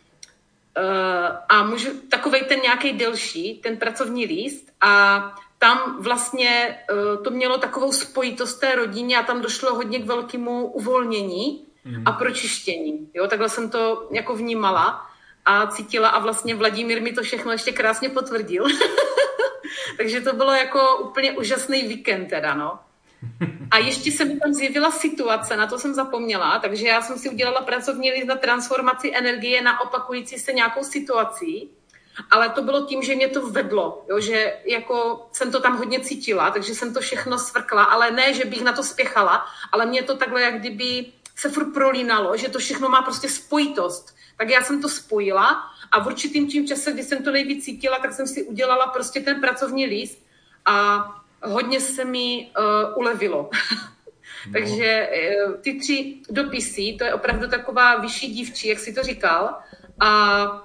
a můžu, takovej ten nějaký delší, ten pracovní list a tam vlastně uh, to mělo takovou spojitost té rodině a tam došlo hodně k velkému uvolnění mm. a pročištění. Jo, takhle jsem to jako vnímala a cítila a vlastně Vladimír mi to všechno ještě krásně potvrdil. Takže to bylo jako úplně úžasný víkend teda, no. A ještě se mi tam zjevila situace, na to jsem zapomněla, takže já jsem si udělala pracovní list na transformaci energie na opakující se nějakou situací, ale to bylo tím, že mě to vedlo, jo, že jako jsem to tam hodně cítila, takže jsem to všechno svrkla, ale ne, že bych na to spěchala, ale mě to takhle jak kdyby se furt prolínalo, že to všechno má prostě spojitost. Tak já jsem to spojila a v určitým tím čase, kdy jsem to nejvíc cítila, tak jsem si udělala prostě ten pracovní list a hodně se mi uh, ulevilo. No. Takže uh, ty tři dopisy, to je opravdu taková vyšší dívčí, jak si to říkal, a, uh,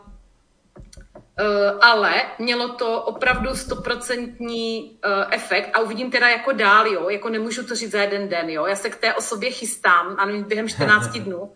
ale mělo to opravdu stoprocentní uh, efekt a uvidím teda jako dál, jo, jako nemůžu to říct za jeden den, jo, já se k té osobě chystám a během čtrnácti dnů,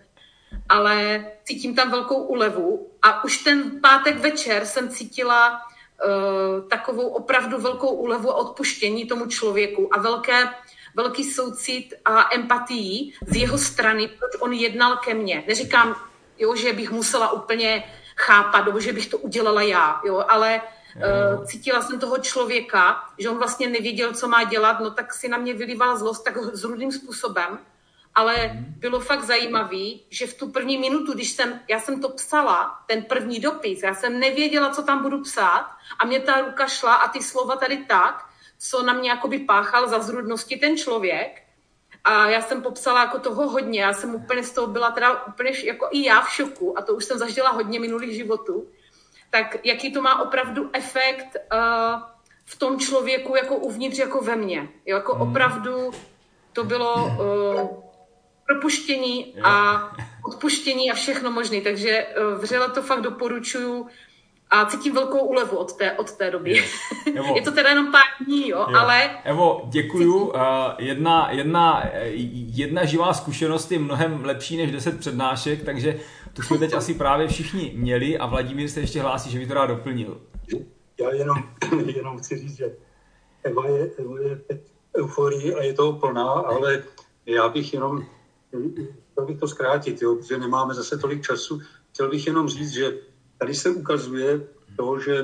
ale cítím tam velkou úlevu a už ten pátek večer jsem cítila uh, takovou opravdu velkou úlevu a odpuštění tomu člověku a velké, velký soucit a empatii z jeho strany, proč on jednal ke mně. Neříkám, jo, že bych musela úplně chápat, nebo že bych to udělala já, jo, ale uh, cítila jsem toho člověka, že on vlastně nevěděl, co má dělat, no tak si na mě vylíval zlost tak zrůdným způsobem. Ale bylo fakt zajímavý, že v tu první minutu, když jsem, já jsem to psala, ten první dopis, já jsem nevěděla, co tam budu psát a mě ta ruka šla a ty slova tady tak, co na mě jakoby páchal za zrůdnosti ten člověk a já jsem popsala jako toho hodně, já jsem úplně z toho byla teda úplně jako i já v šoku a to už jsem zažila hodně minulých životů, tak jaký to má opravdu efekt uh, v tom člověku jako uvnitř, jako ve mně, jo, jako opravdu to bylo uh, propuštění a odpuštění a všechno možné. Takže vřele to fakt doporučuju a cítím velkou úlevu od té, od té doby. Evo, je to teda jenom pár dní, jo, jo. ale... Evo, děkuju. Cítím... Jedna, jedna, jedna živá zkušenost je mnohem lepší než deset přednášek, takže tu jsme teď asi právě všichni měli a Vladimír se ještě hlásí, že by to rád doplnil. Já jenom, jenom chci říct, že Eva je, Eva je teď euforii a je toho plná, ale já bych jenom chtěl bych to zkrátit, jo, protože nemáme zase tolik času. Chtěl bych jenom říct, že tady se ukazuje to, že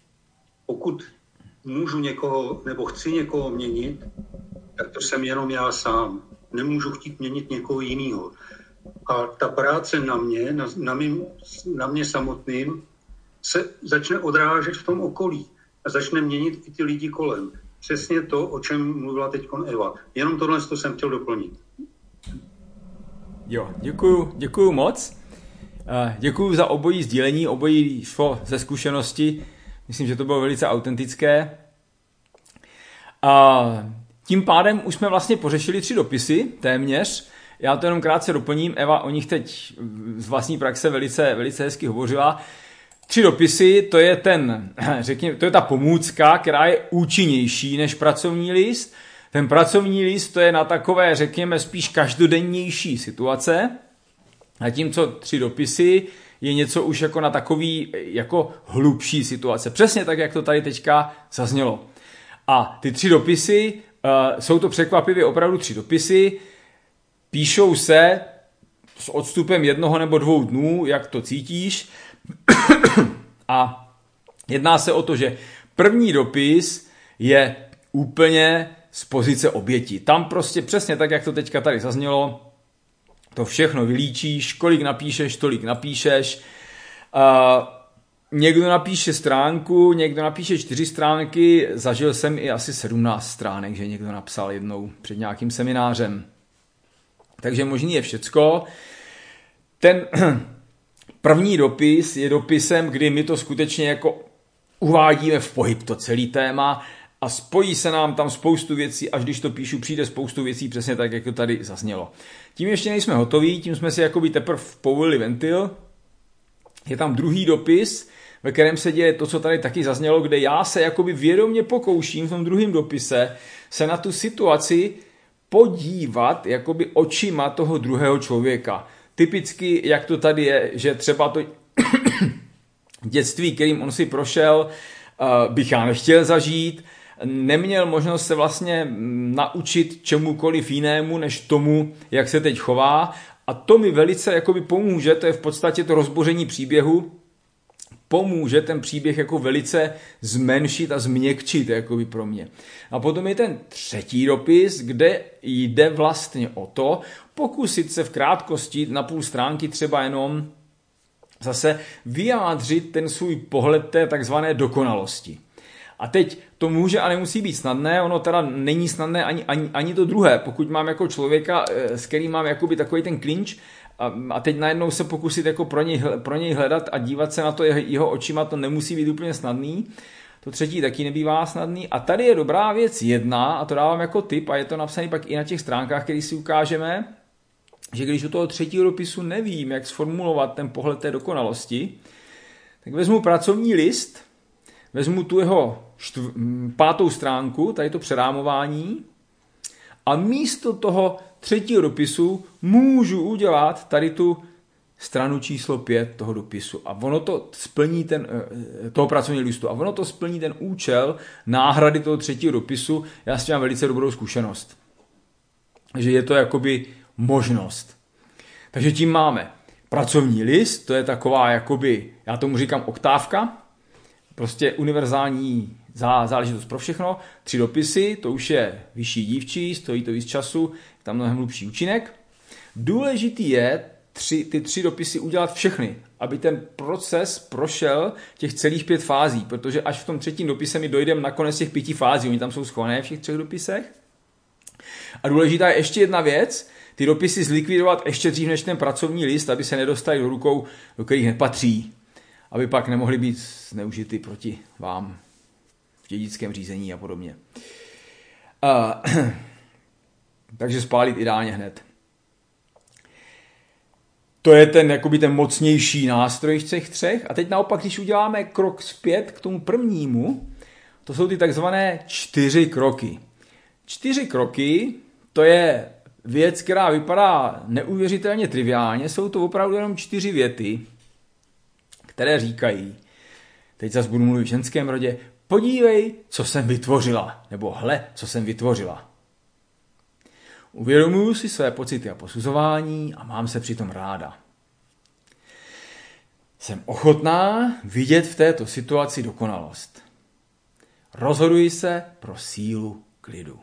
pokud můžu někoho, nebo chci někoho měnit, tak to jsem jenom já sám. Nemůžu chtít měnit někoho jiného. A ta práce na mě, na, na, mým, na mě samotným, se začne odrážet v tom okolí a začne měnit i ty lidi kolem. Přesně to, o čem mluvila teď Eva. Jenom tohle to jsem chtěl doplnit. Jo, děkuju, děkuju moc. Děkuju za obojí sdílení, obojí šlo ze zkušenosti. Myslím, že to bylo velice autentické. A tím pádem už jsme vlastně pořešili tři dopisy, téměř. Já to jenom krátce doplním, Eva o nich teď z vlastní praxe velice, velice hezky hovořila. Tři dopisy, to je ten, řekněme, to je ta pomůcka, která je účinnější než pracovní list. Ten pracovní list to je na takové, řekněme, spíš každodennější situace. Zatímco tři dopisy je něco už jako na takový jako hlubší situace. Přesně tak, jak to tady teďka zaznělo. A ty tři dopisy, uh, jsou to překvapivě opravdu tři dopisy, píšou se s odstupem jednoho nebo dvou dnů, jak to cítíš. A jedná se o to, že první dopis je úplně z pozice oběti. Tam prostě přesně tak, jak to teďka tady zaznělo, to všechno vylíčíš, kolik napíšeš, tolik napíšeš. Uh, někdo napíše stránku, někdo napíše čtyři stránky, zažil jsem i asi sedmnáct stránek, že někdo napsal jednou před nějakým seminářem. Takže možný je všecko. Ten první dopis je dopisem, kdy my to skutečně jako uvádíme v pohyb, to celý téma, a spojí se nám tam spoustu věcí, až když to píšu, přijde spoustu věcí přesně tak, jak to tady zaznělo. Tím ještě nejsme hotoví, tím jsme si jakoby teprve povolili ventil. Je tam druhý dopis, ve kterém se děje to, co tady taky zaznělo, kde já se jakoby vědomě pokouším v tom druhém dopise se na tu situaci podívat jakoby očima toho druhého člověka. Typicky, jak to tady je, že třeba to dětství, kterým on si prošel, bych já nechtěl zažít, neměl možnost se vlastně naučit čemukoliv jinému, než tomu, jak se teď chová. A to mi velice jakoby pomůže, to je v podstatě to rozboření příběhu, pomůže ten příběh jako velice zmenšit a změkčit jakoby pro mě. A potom je ten třetí dopis, kde jde vlastně o to, pokusit se v krátkosti na půl stránky třeba jenom zase vyjádřit ten svůj pohled té takzvané dokonalosti. A teď to může a nemusí být snadné, ono teda není snadné ani, ani, ani to druhé. Pokud mám jako člověka, s kterým mám jakoby takový ten klinč, a, a teď najednou se pokusit jako pro něj, pro něj hledat a dívat se na to jeho, jeho očima, to nemusí být úplně snadný. To třetí taky nebývá snadný. A tady je dobrá věc jedna, a to dávám jako tip, a je to napsané pak i na těch stránkách, které si ukážeme, že když u toho třetího dopisu nevím, jak sformulovat ten pohled té dokonalosti, tak vezmu pracovní list, vezmu tu jeho štv, pátou stránku, tady to přerámování, a místo toho třetího dopisu můžu udělat tady tu stranu číslo pět toho dopisu. A ono to splní ten, toho pracovního listu. A ono to splní ten účel náhrady toho třetího dopisu. Já s tím mám velice dobrou zkušenost. Že je to jakoby možnost. Takže tím máme pracovní list, to je taková jakoby, já tomu říkám oktávka, prostě univerzální záležitost pro všechno. Tři dopisy, to už je vyšší dívčí, stojí to víc času, je tam mnohem hlubší účinek. Důležitý je tři, ty tři dopisy udělat všechny, aby ten proces prošel těch celých pět fází, protože až v tom třetím dopise mi dojdeme na konec těch pěti fází, oni tam jsou schované v těch třech dopisech. A důležitá je ještě jedna věc, ty dopisy zlikvidovat ještě dřív než ten pracovní list, aby se nedostali do rukou, do kterých nepatří, aby pak nemohly být zneužity proti vám v dědickém řízení a podobně. Uh, takže spálit ideálně hned. To je ten, jakoby ten mocnější nástroj z těch třech. A teď naopak, když uděláme krok zpět k tomu prvnímu, to jsou ty takzvané čtyři kroky. Čtyři kroky, to je věc, která vypadá neuvěřitelně triviálně, jsou to opravdu jenom čtyři věty, které říkají, teď zase budu mluvit v ženském rodě, podívej, co jsem vytvořila, nebo hle, co jsem vytvořila. Uvědomuji si své pocity a posuzování a mám se přitom ráda. Jsem ochotná vidět v této situaci dokonalost. Rozhoduji se pro sílu klidu.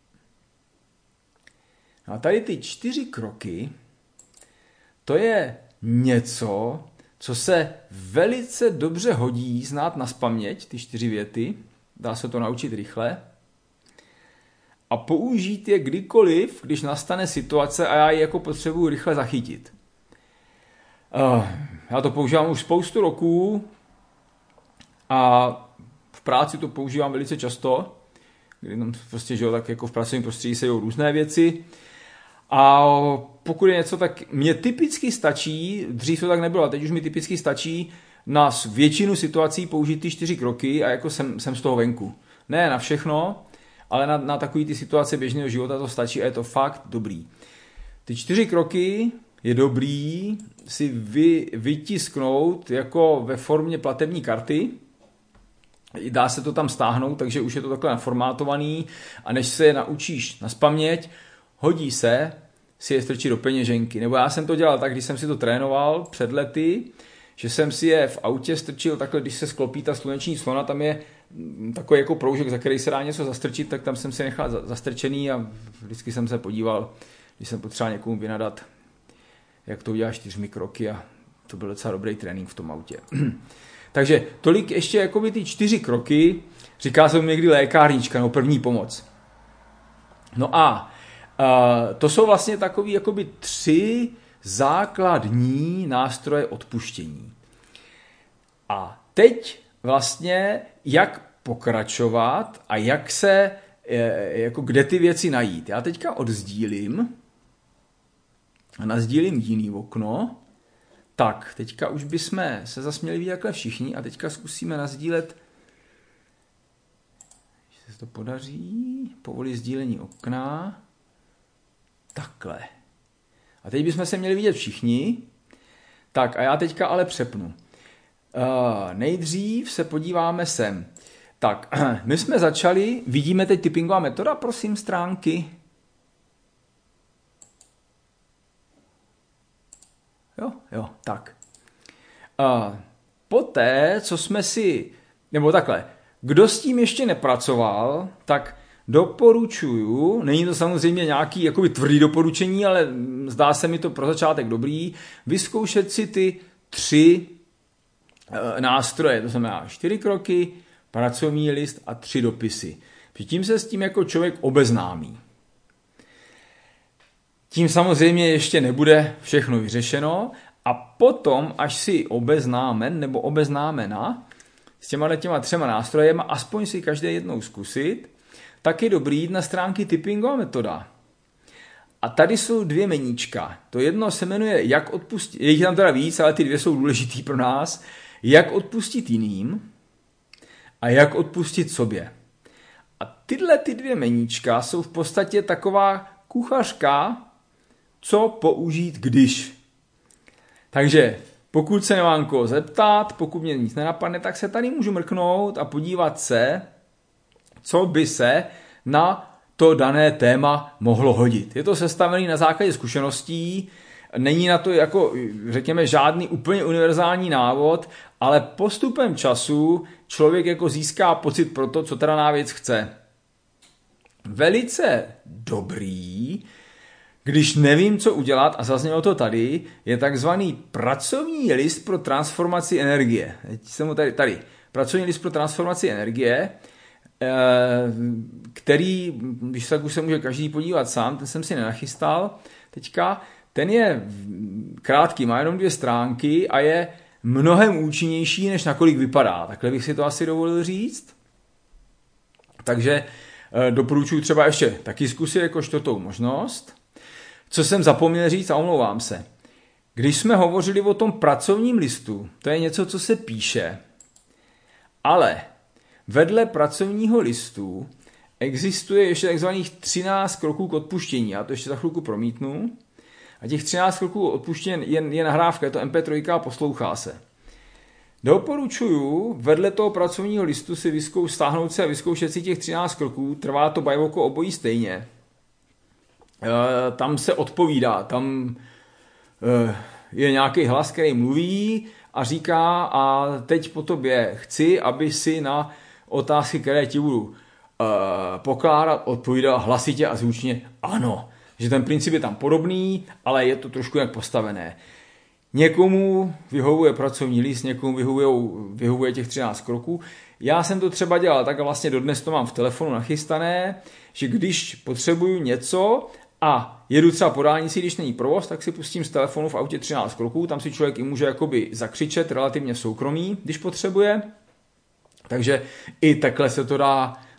No a tady ty čtyři kroky, to je něco, co se velice dobře hodí znát nazpaměť, ty čtyři věty, dá se to naučit rychle, a použít je kdykoliv, když nastane situace a já ji jako potřebuji rychle zachytit. Uh, já to používám už spoustu roků a v práci to používám velice často. kdy tam prostě, že jo, tak jako v pracovním prostředí se dějou různé věci. A pokud je něco, tak mě typicky stačí, dřív to tak nebylo, a teď už mi typicky stačí na většinu situací použít ty čtyři kroky a jako jsem, jsem z toho venku. Ne na všechno, ale na, na takový ty situace běžného života to stačí a je to fakt dobrý. Ty čtyři kroky je dobrý si vy, vytisknout jako ve formě platební karty. Dá se to tam stáhnout, takže už je to takhle naformátovaný a než se je naučíš nazpaměť, hodí se si je strčit do peněženky. Nebo já jsem to dělal tak, když jsem si to trénoval před lety, že jsem si je v autě strčil takhle, když se sklopí ta sluneční clona, tam je takový jako proužek, za který se dá něco zastrčit, tak tam jsem si nechal zastrčený a vždycky jsem se podíval, když jsem potřeboval někomu vynadat, jak to udělá čtyřmi kroky a to byl docela dobrý trénink v tom autě. Takže tolik ještě jakoby ty čtyři kroky, říká se mu někdy lékárnička, no první pomoc. No a uh, to jsou vlastně takový jakoby tři základní nástroje odpuštění. A teď vlastně jak pokračovat a jak se, jako kde ty věci najít. Já teďka odzdílím a nazdílím jiný okno. Tak, teďka už bychom se zase měli vidět takhle všichni a teďka zkusíme nazdílet, že se to podaří, povolit sdílení okna. Takhle. A teď bychom se měli vidět všichni. Tak a já teďka ale přepnu. Uh, nejdřív se podíváme sem. Tak, my jsme začali, vidíme teď typingová metoda, prosím, stránky. Jo, jo, tak. Uh, poté, co jsme si, nebo takhle, kdo s tím ještě nepracoval, tak doporučuju, není to samozřejmě nějaký jakoby tvrdý doporučení, ale zdá se mi to pro začátek dobrý, vyzkoušet si ty tři e, nástroje, to znamená čtyři kroky, pracovní list a tři dopisy. Tím se s tím jako člověk obeznámí. Tím samozřejmě ještě nebude všechno vyřešeno a potom, až si obeznámen nebo obeznámena s těma těma třema nástrojema, aspoň si každý jednou zkusit, tak je dobrý jít na stránky Typingová metoda. A tady jsou dvě meníčka. To jedno se jmenuje jak odpustit, je jich tam teda víc, ale ty dvě jsou důležitý pro nás, jak odpustit jiným a jak odpustit sobě. A tyhle ty dvě meníčka jsou v podstatě taková kuchařka, co použít když. Takže pokud se nemám koho zeptat, pokud mě nic nenapadne, tak se tady můžu mrknout a podívat se, co by se na to dané téma mohlo hodit. Je to sestavené na základě zkušeností, není na to jako, řekněme, žádný úplně univerzální návod, ale postupem času člověk jako získá pocit pro to, co teda na věc chce. Velice dobrý, když nevím, co udělat, a zaznělo to tady, je takzvaný pracovní list pro transformaci energie. Teď jsem mu tady, tady. Pracovní list pro transformaci energie, který, když tak už se může každý podívat sám, ten jsem si nenachystal teďka, ten je krátký, má jenom dvě stránky a je mnohem účinnější, než nakolik vypadá. Takhle bych si to asi dovolil říct. Takže doporučuji třeba ještě taky zkusit jako čtvrtou možnost. Co jsem zapomněl říct a omlouvám se. Když jsme hovořili o tom pracovním listu, to je něco, co se píše, ale vedle pracovního listu existuje ještě takzvaných třináct kroků k odpuštění. Já to ještě za chvilku promítnu. A těch třináct kroků k odpuštění je, je nahrávka, je to em pé tři a poslouchá se. Doporučuju vedle toho pracovního listu si vyzkou, stáhnout se a vyzkoušet si těch třináct kroků. Trvá to bajvoko obojí stejně. E, tam se odpovídá. Tam e, je nějaký hlas, který mluví a říká a teď po tobě chci, aby si na otázky, které ti budu uh, pokládat, odpovídal hlasitě a zvučně ano. Že ten princip je tam podobný, ale je to trošku jak postavené. Někomu vyhovuje pracovní list, někomu vyhovuje, vyhovuje těch třináct kroků. Já jsem to třeba dělal tak a vlastně dodnes to mám v telefonu nachystané, že když potřebuju něco a jedu třeba po dálnici, když není provoz, tak si pustím z telefonu v autě třináct kroků, tam si člověk i může jakoby zakřičet relativně v soukromí, když potřebuje. Takže i takhle se to dá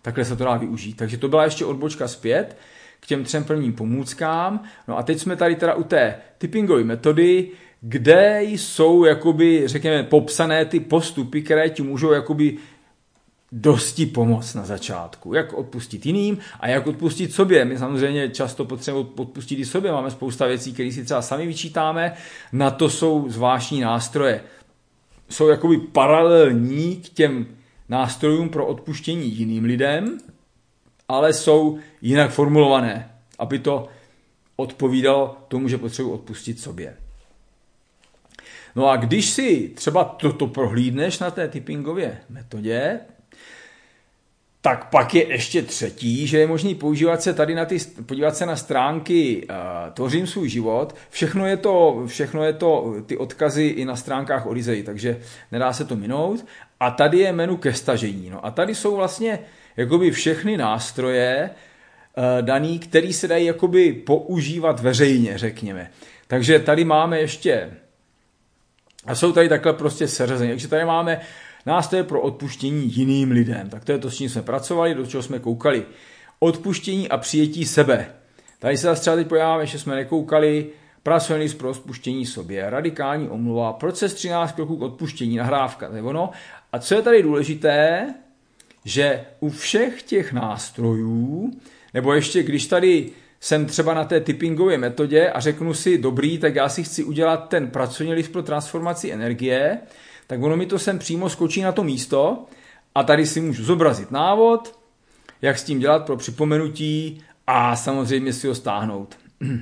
Takhle se to dá využít. Takže to byla ještě odbočka zpět k těm třem prvním pomůckám. No a teď jsme tady teda u té tippingové metody, kde jsou jakoby, řekněme, popsané ty postupy, které ti můžou jakoby dosti pomoct na začátku. Jak odpustit jiným a jak odpustit sobě. My samozřejmě často potřebujeme odpustit i sobě. Máme spousta věcí, které si třeba sami vyčítáme. Na to jsou zvláštní nástroje. Jsou jakoby paralelní k těm nástrojům pro odpuštění jiným lidem, ale jsou jinak formulované, aby to odpovídalo tomu, že potřebuji odpustit sobě. No a když si třeba toto prohlídneš na té tippingově metodě, tak pak je ještě třetí, že je možný používat se tady na ty, podívat se na stránky uh, Tvořím svůj život. Všechno je to, všechno je to ty odkazy i na stránkách Odysee, takže nedá se to minout. A tady je menu ke stažení. No a tady jsou vlastně jakoby všechny nástroje uh, daný, který se dají jakoby používat veřejně, řekněme. Takže tady máme ještě, a jsou tady takhle prostě seřazení, takže tady máme nástroje pro odpuštění jiným lidem. Tak to je to, s čím jsme pracovali, do čeho jsme koukali. Odpuštění a přijetí sebe. Tady se zase třeba teď podíváme, že jsme nekoukali. Pracovní list pro odpuštění sobě. Radikální omluva. Proces třináct kroků k odpuštění. Nahrávka. To je ono. A co je tady důležité, že u všech těch nástrojů, nebo ještě když tady jsem třeba na té tippingové metodě a řeknu si, dobrý, tak já si chci udělat ten pracovní list pro transformaci energie, tak ono mi to sem přímo skočí na to místo a tady si můžu zobrazit návod, jak s tím dělat pro připomenutí a samozřejmě si ho stáhnout.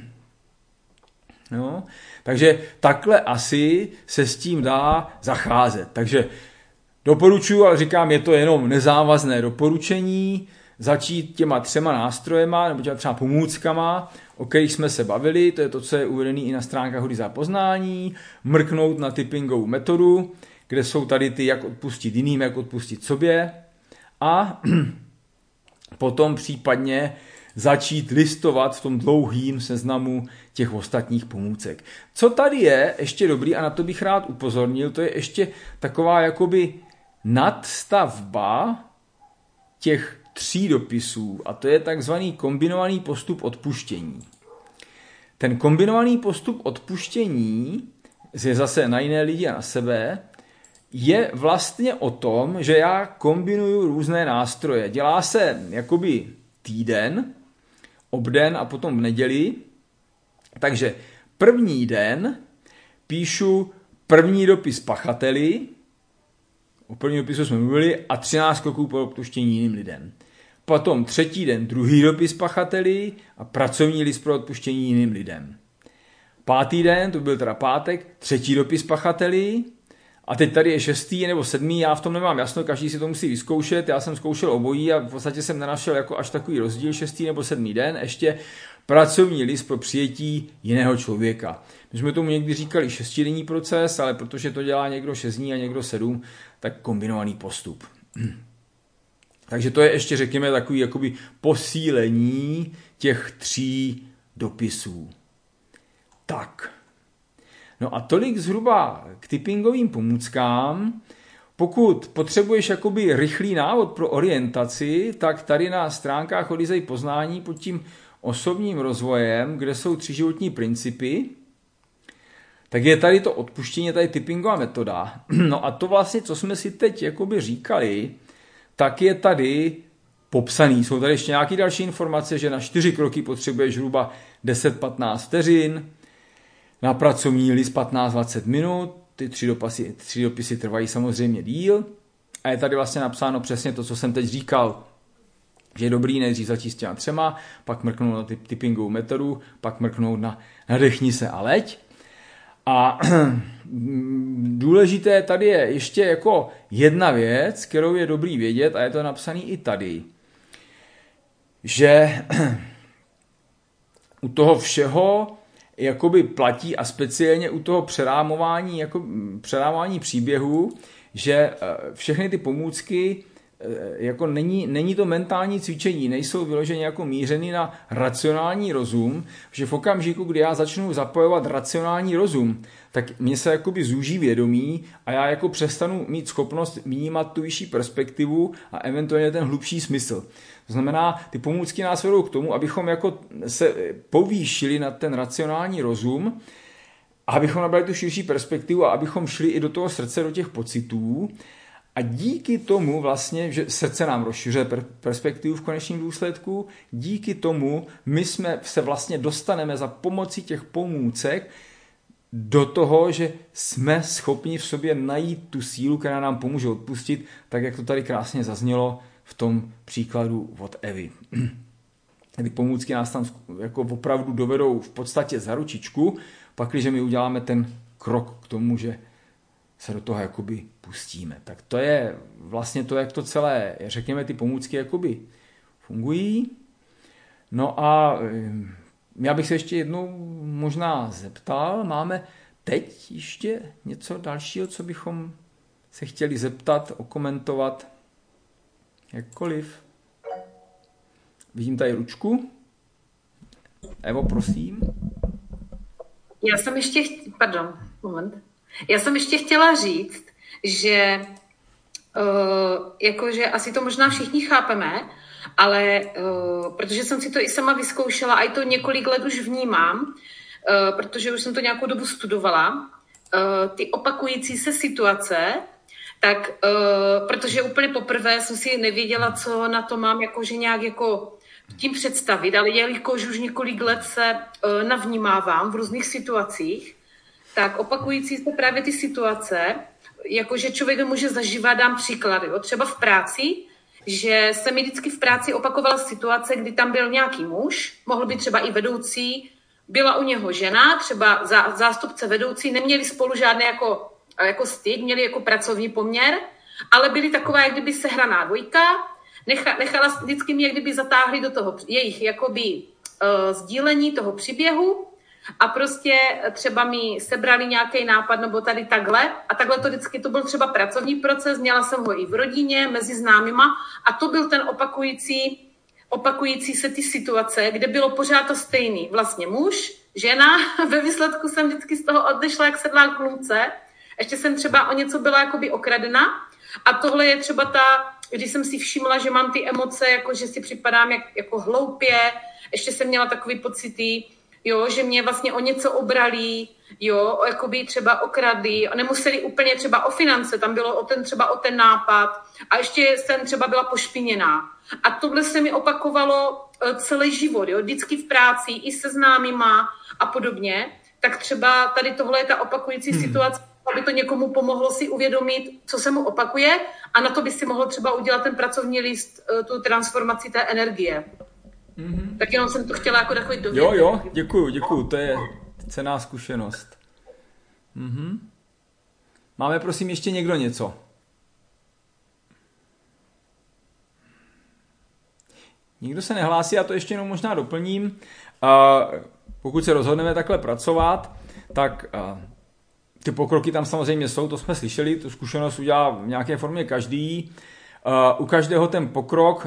No, takže takhle asi se s tím dá zacházet. Takže doporučuji, ale říkám, je to jenom nezávazné doporučení, začít těma třema nástrojema, nebo těma třeba pomůckama, o kterých jsme se bavili, to je to, co je uvedené i na stránkách Odysea poznání, mrknout na tippingovou metodu, kde jsou tady ty, jak odpustit jiným, jak odpustit sobě a potom případně začít listovat v tom dlouhým seznamu těch ostatních pomůcek. Co tady je ještě dobrý a na to bych rád upozornil, to je ještě taková jakoby nadstavba těch tří dopisů a to je takzvaný kombinovaný postup odpuštění. Ten kombinovaný postup odpuštění je zase na jiné lidi a na sebe, je vlastně o tom, že já kombinuju různé nástroje. Dělá se jakoby týden, obden a potom v neděli. Takže první den píšu první dopis pachateli, o první dopisu jsme mluvili, a třináct kroků pro odpuštění jiným lidem. Potom třetí den druhý dopis pachateli a pracovní list pro odpuštění jiným lidem. Pátý den, to byl teda pátek, třetí dopis pachateli. A teď tady je šestý nebo sedmý, já v tom nemám jasno, každý si to musí vyzkoušet, já jsem zkoušel obojí a v podstatě jsem nenašel jako až takový rozdíl, šestý nebo sedmý den, ještě pracovní list pro přijetí jiného člověka. My jsme tomu někdy říkali šestidenní proces, ale protože to dělá někdo šest dní a někdo sedm, tak kombinovaný postup. Takže to je ještě, řekněme, takový jakoby posílení těch tří dopisů. Tak. No a tolik zhruba k tippingovým pomůckám. Pokud potřebuješ jakoby rychlý návod pro orientaci, tak tady na stránkách Odysea poznání pod tím osobním rozvojem, kde jsou tři životní principy, tak je tady to odpuštění, tady tippingová metoda. No a to vlastně, co jsme si teď jakoby říkali, tak je tady popsaný. Jsou tady ještě nějaké další informace, že na čtyři kroky potřebuješ zhruba deset patnáct vteřin, na pracovní list patnáct dvacet minut, ty tři dopisy, tři dopisy trvají samozřejmě díl a je tady vlastně napsáno přesně to, co jsem teď říkal, že je dobrý nejdřív začít s těma třema, pak mrknout na tippingovou metodu, pak mrknout na nadechni se a leď. A důležité tady je ještě jako jedna věc, kterou je dobrý vědět, a je to napsaný i tady, že u toho všeho jakoby platí a speciálně u toho přerámování, jako přerámování příběhu, že všechny ty pomůcky jako není, není to mentální cvičení, nejsou vyloženě jako mířený na racionální rozum, že v okamžiku, kdy já začnu zapojovat racionální rozum, tak mě se jakoby zúží vědomí a já jako přestanu mít schopnost vnímat tu vyšší perspektivu a eventuálně ten hlubší smysl. To znamená, ty pomůcky nás vedou k tomu, abychom jako se povýšili na ten racionální rozum, abychom nabrali tu širší perspektivu a abychom šli i do toho srdce, do těch pocitů. A díky tomu vlastně, že srdce nám rozšiřuje perspektivu v konečném důsledku, díky tomu my jsme se vlastně dostaneme za pomocí těch pomůcek do toho, že jsme schopni v sobě najít tu sílu, která nám pomůže odpustit, tak jak to tady krásně zaznělo v tom příkladu od Evy. Ty pomůcky nás tam jako opravdu dovedou v podstatě za ručičku, pakliže my uděláme ten krok k tomu, že se do toho jakoby pustíme. Tak to je vlastně to, jak to celé, řekněme, ty pomůcky jakoby fungují. No a já bych se ještě jednou možná zeptal, máme teď ještě něco dalšího, co bychom se chtěli zeptat, okomentovat, jakkoliv. Vidím tady ručku. Evo, prosím. Já jsem ještě, cht... pardon, moment. Já jsem ještě chtěla říct, že uh, jakože asi to možná všichni chápeme, ale uh, protože jsem si to i sama vyzkoušela a i to několik let už vnímám, uh, protože už jsem to nějakou dobu studovala, uh, ty opakující se situace, tak uh, protože úplně poprvé jsem si nevěděla, co na to mám jakože nějak jako tím představit, ale jelikož už několik let se uh, navnímávám v různých situacích, tak opakující se právě ty situace, jakože člověk může zažívat, dám příklady, jo? Třeba v práci, že se mi vždycky v práci opakovala situace, kdy tam byl nějaký muž, mohl být třeba i vedoucí, byla u něho žena, třeba zá, zástupce vedoucí, neměli spolu žádné jako, jako styk, měli jako pracovní poměr, ale byli taková, jak kdyby sehraná dvojka, necha, nechala vždycky mě, jak kdyby zatáhli do toho jejich jakoby uh, sdílení toho příběhu, a prostě třeba mi sebrali nějaký nápad nebo tady takhle a takhle to vždycky, to byl třeba pracovní proces, měla jsem ho i v rodině, mezi známýma a to byl ten opakující, opakující se ty situace, kde bylo pořád to stejný. Vlastně muž, žena, ve výsledku jsem vždycky z toho odešla jak sedlák klumce, ještě jsem třeba o něco byla jakoby okradena a tohle je třeba ta, když jsem si všimla, že mám ty emoce, jako že si připadám jak, jako hloupě, ještě jsem měla takový pocity, jo, že mě vlastně o něco obrali, jo, jakoby třeba okradli, nemuseli úplně třeba o finance, tam bylo o ten, třeba o ten nápad a ještě jsem třeba byla pošpiněná. A tohle se mi opakovalo celý život, jo, vždycky v práci, i se známýma a podobně, tak třeba tady tohle je ta opakující hmm. situace, aby to někomu pomohlo si uvědomit, co se mu opakuje a na to by si mohl třeba udělat ten pracovní list, tu transformaci té energie. Mm-hmm. Tak jenom jsem to chtěla jako takový dovědět. Jo, jo, děkuju, děkuju, to je cenná zkušenost. Mm-hmm. Máme prosím ještě někdo něco? Nikdo se nehlásí, já to ještě jenom možná doplním. Uh, pokud se rozhodneme takhle pracovat, tak uh, ty pokroky tam samozřejmě jsou, to jsme slyšeli, tu zkušenost udělá v nějaké formě každý. Uh, u každého ten pokrok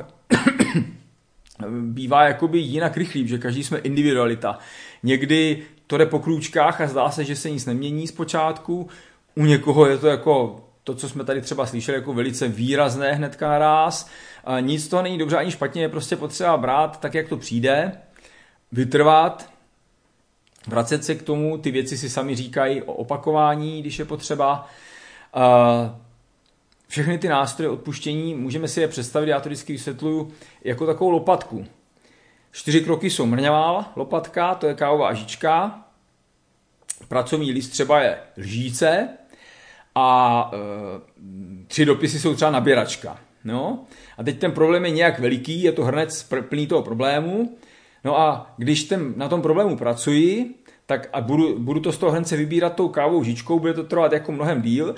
bývá jakoby jinak rychlý, že každý jsme individualita. Někdy to jde po krůčkách a zdá se, že se nic nemění zpočátku. U někoho je to jako to, co jsme tady třeba slyšeli, jako velice výrazné hnedka naráz. A nic toho není dobře ani špatně, je prostě potřeba brát tak, jak to přijde, vytrvat, vracet se k tomu, ty věci si sami říkají o opakování, když je potřeba. A všechny ty nástroje odpuštění, můžeme si je představit, já to vždycky vysvětluju, jako takovou lopatku. Čtyři kroky jsou mrňavá lopatka, to je kávová žička, pracovní list třeba je lžíce a e, tři dopisy jsou třeba naběračka. No? A teď ten problém je nějak veliký, je to hrnec plný toho problému, no a když ten, na tom problému pracuji, tak a budu, budu to z toho hrnce vybírat tou kávovou žičkou, bude to trvat jako mnohem díl,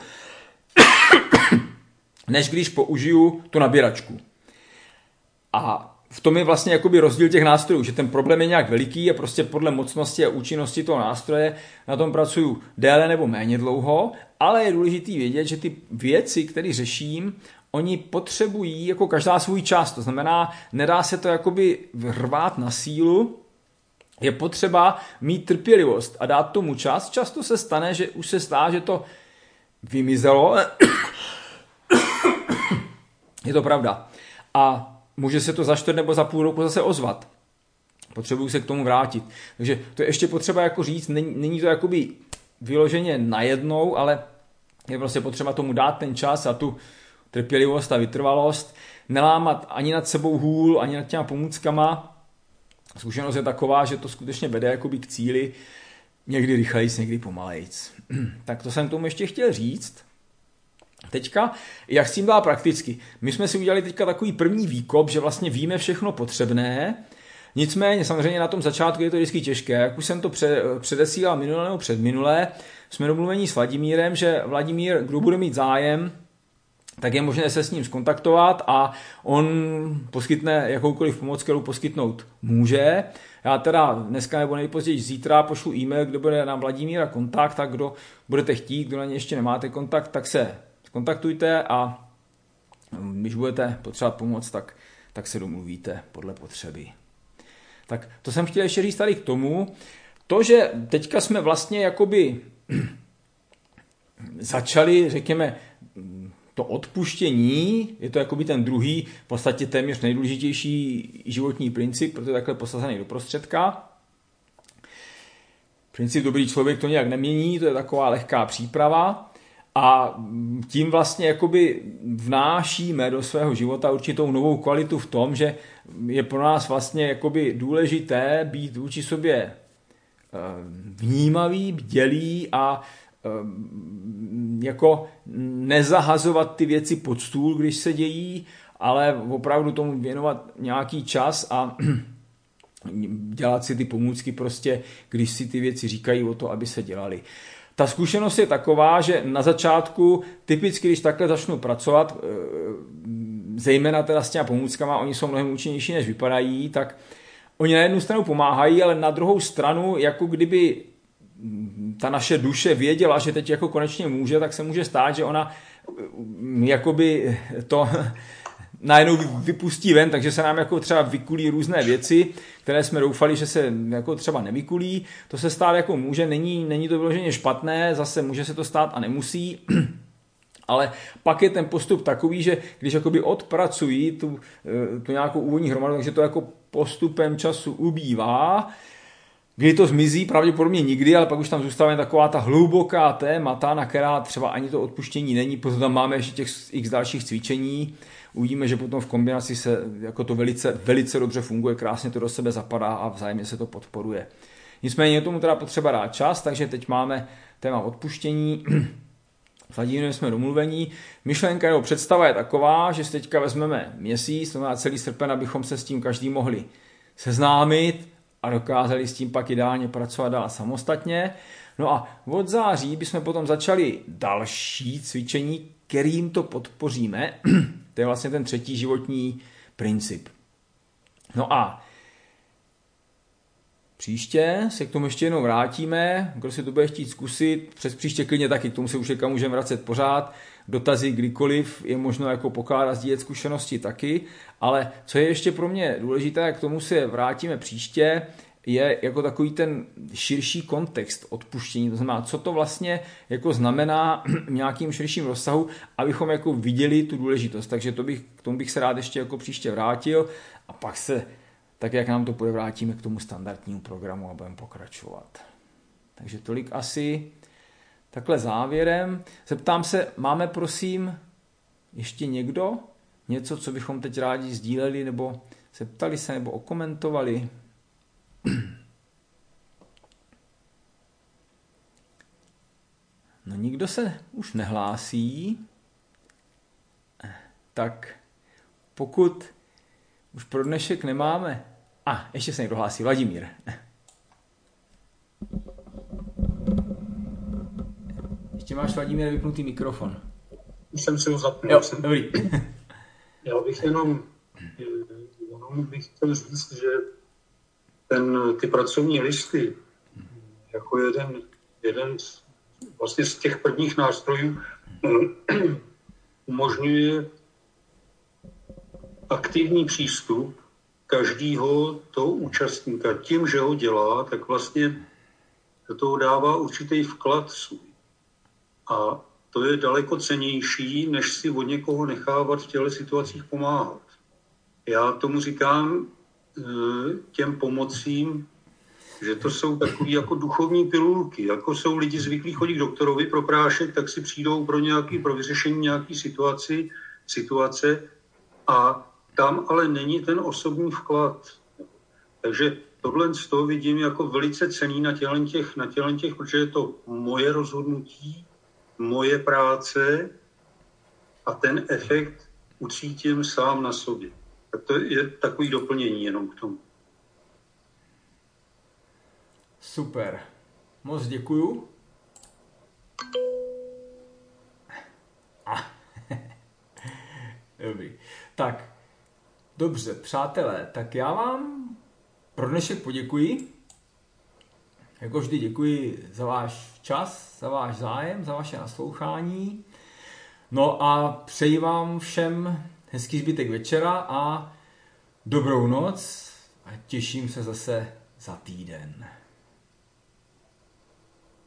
než když použiju tu nabíračku. A v tom je vlastně jakoby rozdíl těch nástrojů, že ten problém je nějak veliký a prostě podle mocnosti a účinnosti toho nástroje na tom pracuju déle nebo méně dlouho, ale je důležitý vědět, že ty věci, které řeším, oni potřebují jako každá svůj čas, to znamená, nedá se to jakoby rvát na sílu, je potřeba mít trpělivost a dát tomu čas. Často se stane, že už se stá, že to vymizelo. Je to pravda. A může se to za čtvrt nebo za půl roku zase ozvat. Potřebuju se k tomu vrátit. Takže to je ještě potřeba jako říct, není, není to jakoby vyloženě najednou, ale je prostě potřeba tomu dát ten čas a tu trpělivost a vytrvalost, nelámat ani nad sebou hůl, ani nad těma pomůckama. Zkušenost je taková, že to skutečně vede jakoby k cíli, někdy rychlejc, někdy pomalejc. Tak to jsem tomu ještě chtěl říct. Teďka, jak s tím dá prakticky? My jsme si udělali teďka takový první výkop, že vlastně víme všechno potřebné, nicméně samozřejmě na tom začátku je to vždycky těžké. Jak už jsem to předesílal minulé nebo předminulé, jsme domluvení s Vladimírem, že Vladimír, kdo bude mít zájem, tak je možné se s ním skontaktovat a on poskytne jakoukoliv pomoc, kterou poskytnout může. Já teda dneska nebo nejpozději zítra pošlu e-mail, kdo bude na Vladimíra kontakt, a kdo budete chtít, kdo na ně ještě nemáte kontakt, tak se kontaktujte a když budete potřebovat pomoc, tak, tak se domluvíte podle potřeby. Tak to jsem chtěl ještě říct tady k tomu. To, že teďka jsme vlastně jakoby začali, řekněme, to odpuštění, je to jakoby ten druhý, v podstatě téměř nejdůležitější životní princip, protože je takhle posazený do prostředka. Princip dobrý člověk to nějak nemění, to je taková lehká příprava a tím vlastně jakoby vnášíme do svého života určitou novou kvalitu v tom, že je pro nás vlastně jakoby důležité být vůči sobě vnímavý, bdělý a jako nezahazovat ty věci pod stůl, když se dějí, ale opravdu tomu věnovat nějaký čas a dělat si ty pomůcky prostě, když si ty věci říkají o to, aby se dělali. Ta zkušenost je taková, že na začátku typicky, když takhle začnu pracovat, zejména teda s těma pomůckama, oni jsou mnohem účinnější, než vypadají, tak oni na jednu stranu pomáhají, ale na druhou stranu, jako kdyby ta naše duše věděla, že teď jako konečně může, tak se může stát, že ona jakoby to najednou vypustí ven, takže se nám jako třeba vykulí různé věci, které jsme doufali, že se jako třeba nevykulí. To se stát jako může, není, není to vyloženě špatné, zase může se to stát a nemusí. Ale pak je ten postup takový, že když jakoby odpracují tu, tu nějakou úvodní hromadu, takže to jako postupem času ubývá, kdy to zmizí, pravděpodobně nikdy, ale pak už tam zůstává taková ta hluboká témata, na která třeba ani to odpuštění není, protože tam máme ještě těch x dalších cvičení. Uvidíme, že potom v kombinaci se jako to velice, velice dobře funguje, krásně to do sebe zapadá a vzájemně se to podporuje. Nicméně je tomu teda potřeba dát čas, takže teď máme téma odpuštění. S Vladimírem jsme domluvení. Myšlenka nebo představa je taková, že si teďka vezmeme měsíc, to znamená celý srpen, abychom se s tím každý mohli seznámit a dokázali s tím pak ideálně pracovat dál samostatně. No a od září bychom potom začali další cvičení, kterým to podpoříme. To je vlastně ten třetí životní princip. No a příště se k tomu ještě jednou vrátíme, kdo si to bude chtít zkusit, přes příště klidně taky, k tomu se už někam můžeme vracet pořád, dotazy kdykoliv, je možno jako pokládat, sdílet zkušenosti taky, ale co je ještě pro mě důležité, k tomu se vrátíme příště, je jako takový ten širší kontext odpuštění, to znamená, co to vlastně jako znamená v nějakým širším rozsahu, abychom jako viděli tu důležitost, takže to bych, k tomu bych se rád ještě jako příště vrátil a pak se tak jak nám to půjde, vrátíme k tomu standardnímu programu a budeme pokračovat. Takže tolik asi takhle závěrem. Zeptám se, máme prosím ještě někdo něco, co bychom teď rádi sdíleli, nebo se ptali se, nebo okomentovali? No nikdo se už nehlásí, tak pokud už pro dnešek nemáme. A, ah, ještě se někdo hlásí. Vladimír. Ještě máš, Vladimír, vypnutý mikrofon. Už jsem si ho zapnul. Jo, jsem... dobrý. Já bych jenom, jenom bych chtěl říct, že ten, ty pracovní listy jako jeden, jeden z, vlastně z těch prvních nástrojů umožňuje aktivní přístup každého toho účastníka. Tím, že ho dělá, tak vlastně do toho dává určitý vklad svůj. A to je daleko cennější, než si od někoho nechávat v těchto situacích pomáhat. Já tomu říkám těm pomocím, že to jsou takové jako duchovní pilulky. Jako jsou lidi zvyklí chodit k doktorovi pro prášek, tak si přijdou pro, nějaký, pro vyřešení nějaké situaci, situace a tam ale není ten osobní vklad. Takže tohle z toho vidím jako velice cenný na tělen těch, na tělen těch, protože je to moje rozhodnutí, moje práce a ten efekt ucítím sám na sobě. Tak to je takový doplnění jenom k tomu. Super. Moc děkuju. Ah. Dobrý. Tak, dobře, přátelé, tak já vám pro dnešek poděkuji. Jako vždy děkuji za váš čas, za váš zájem, za vaše naslouchání. No a přeji vám všem hezký zbytek večera a dobrou noc a těším se zase za týden.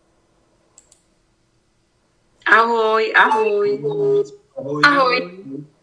Ahoj, ahoj. Ahoj. Ahoj.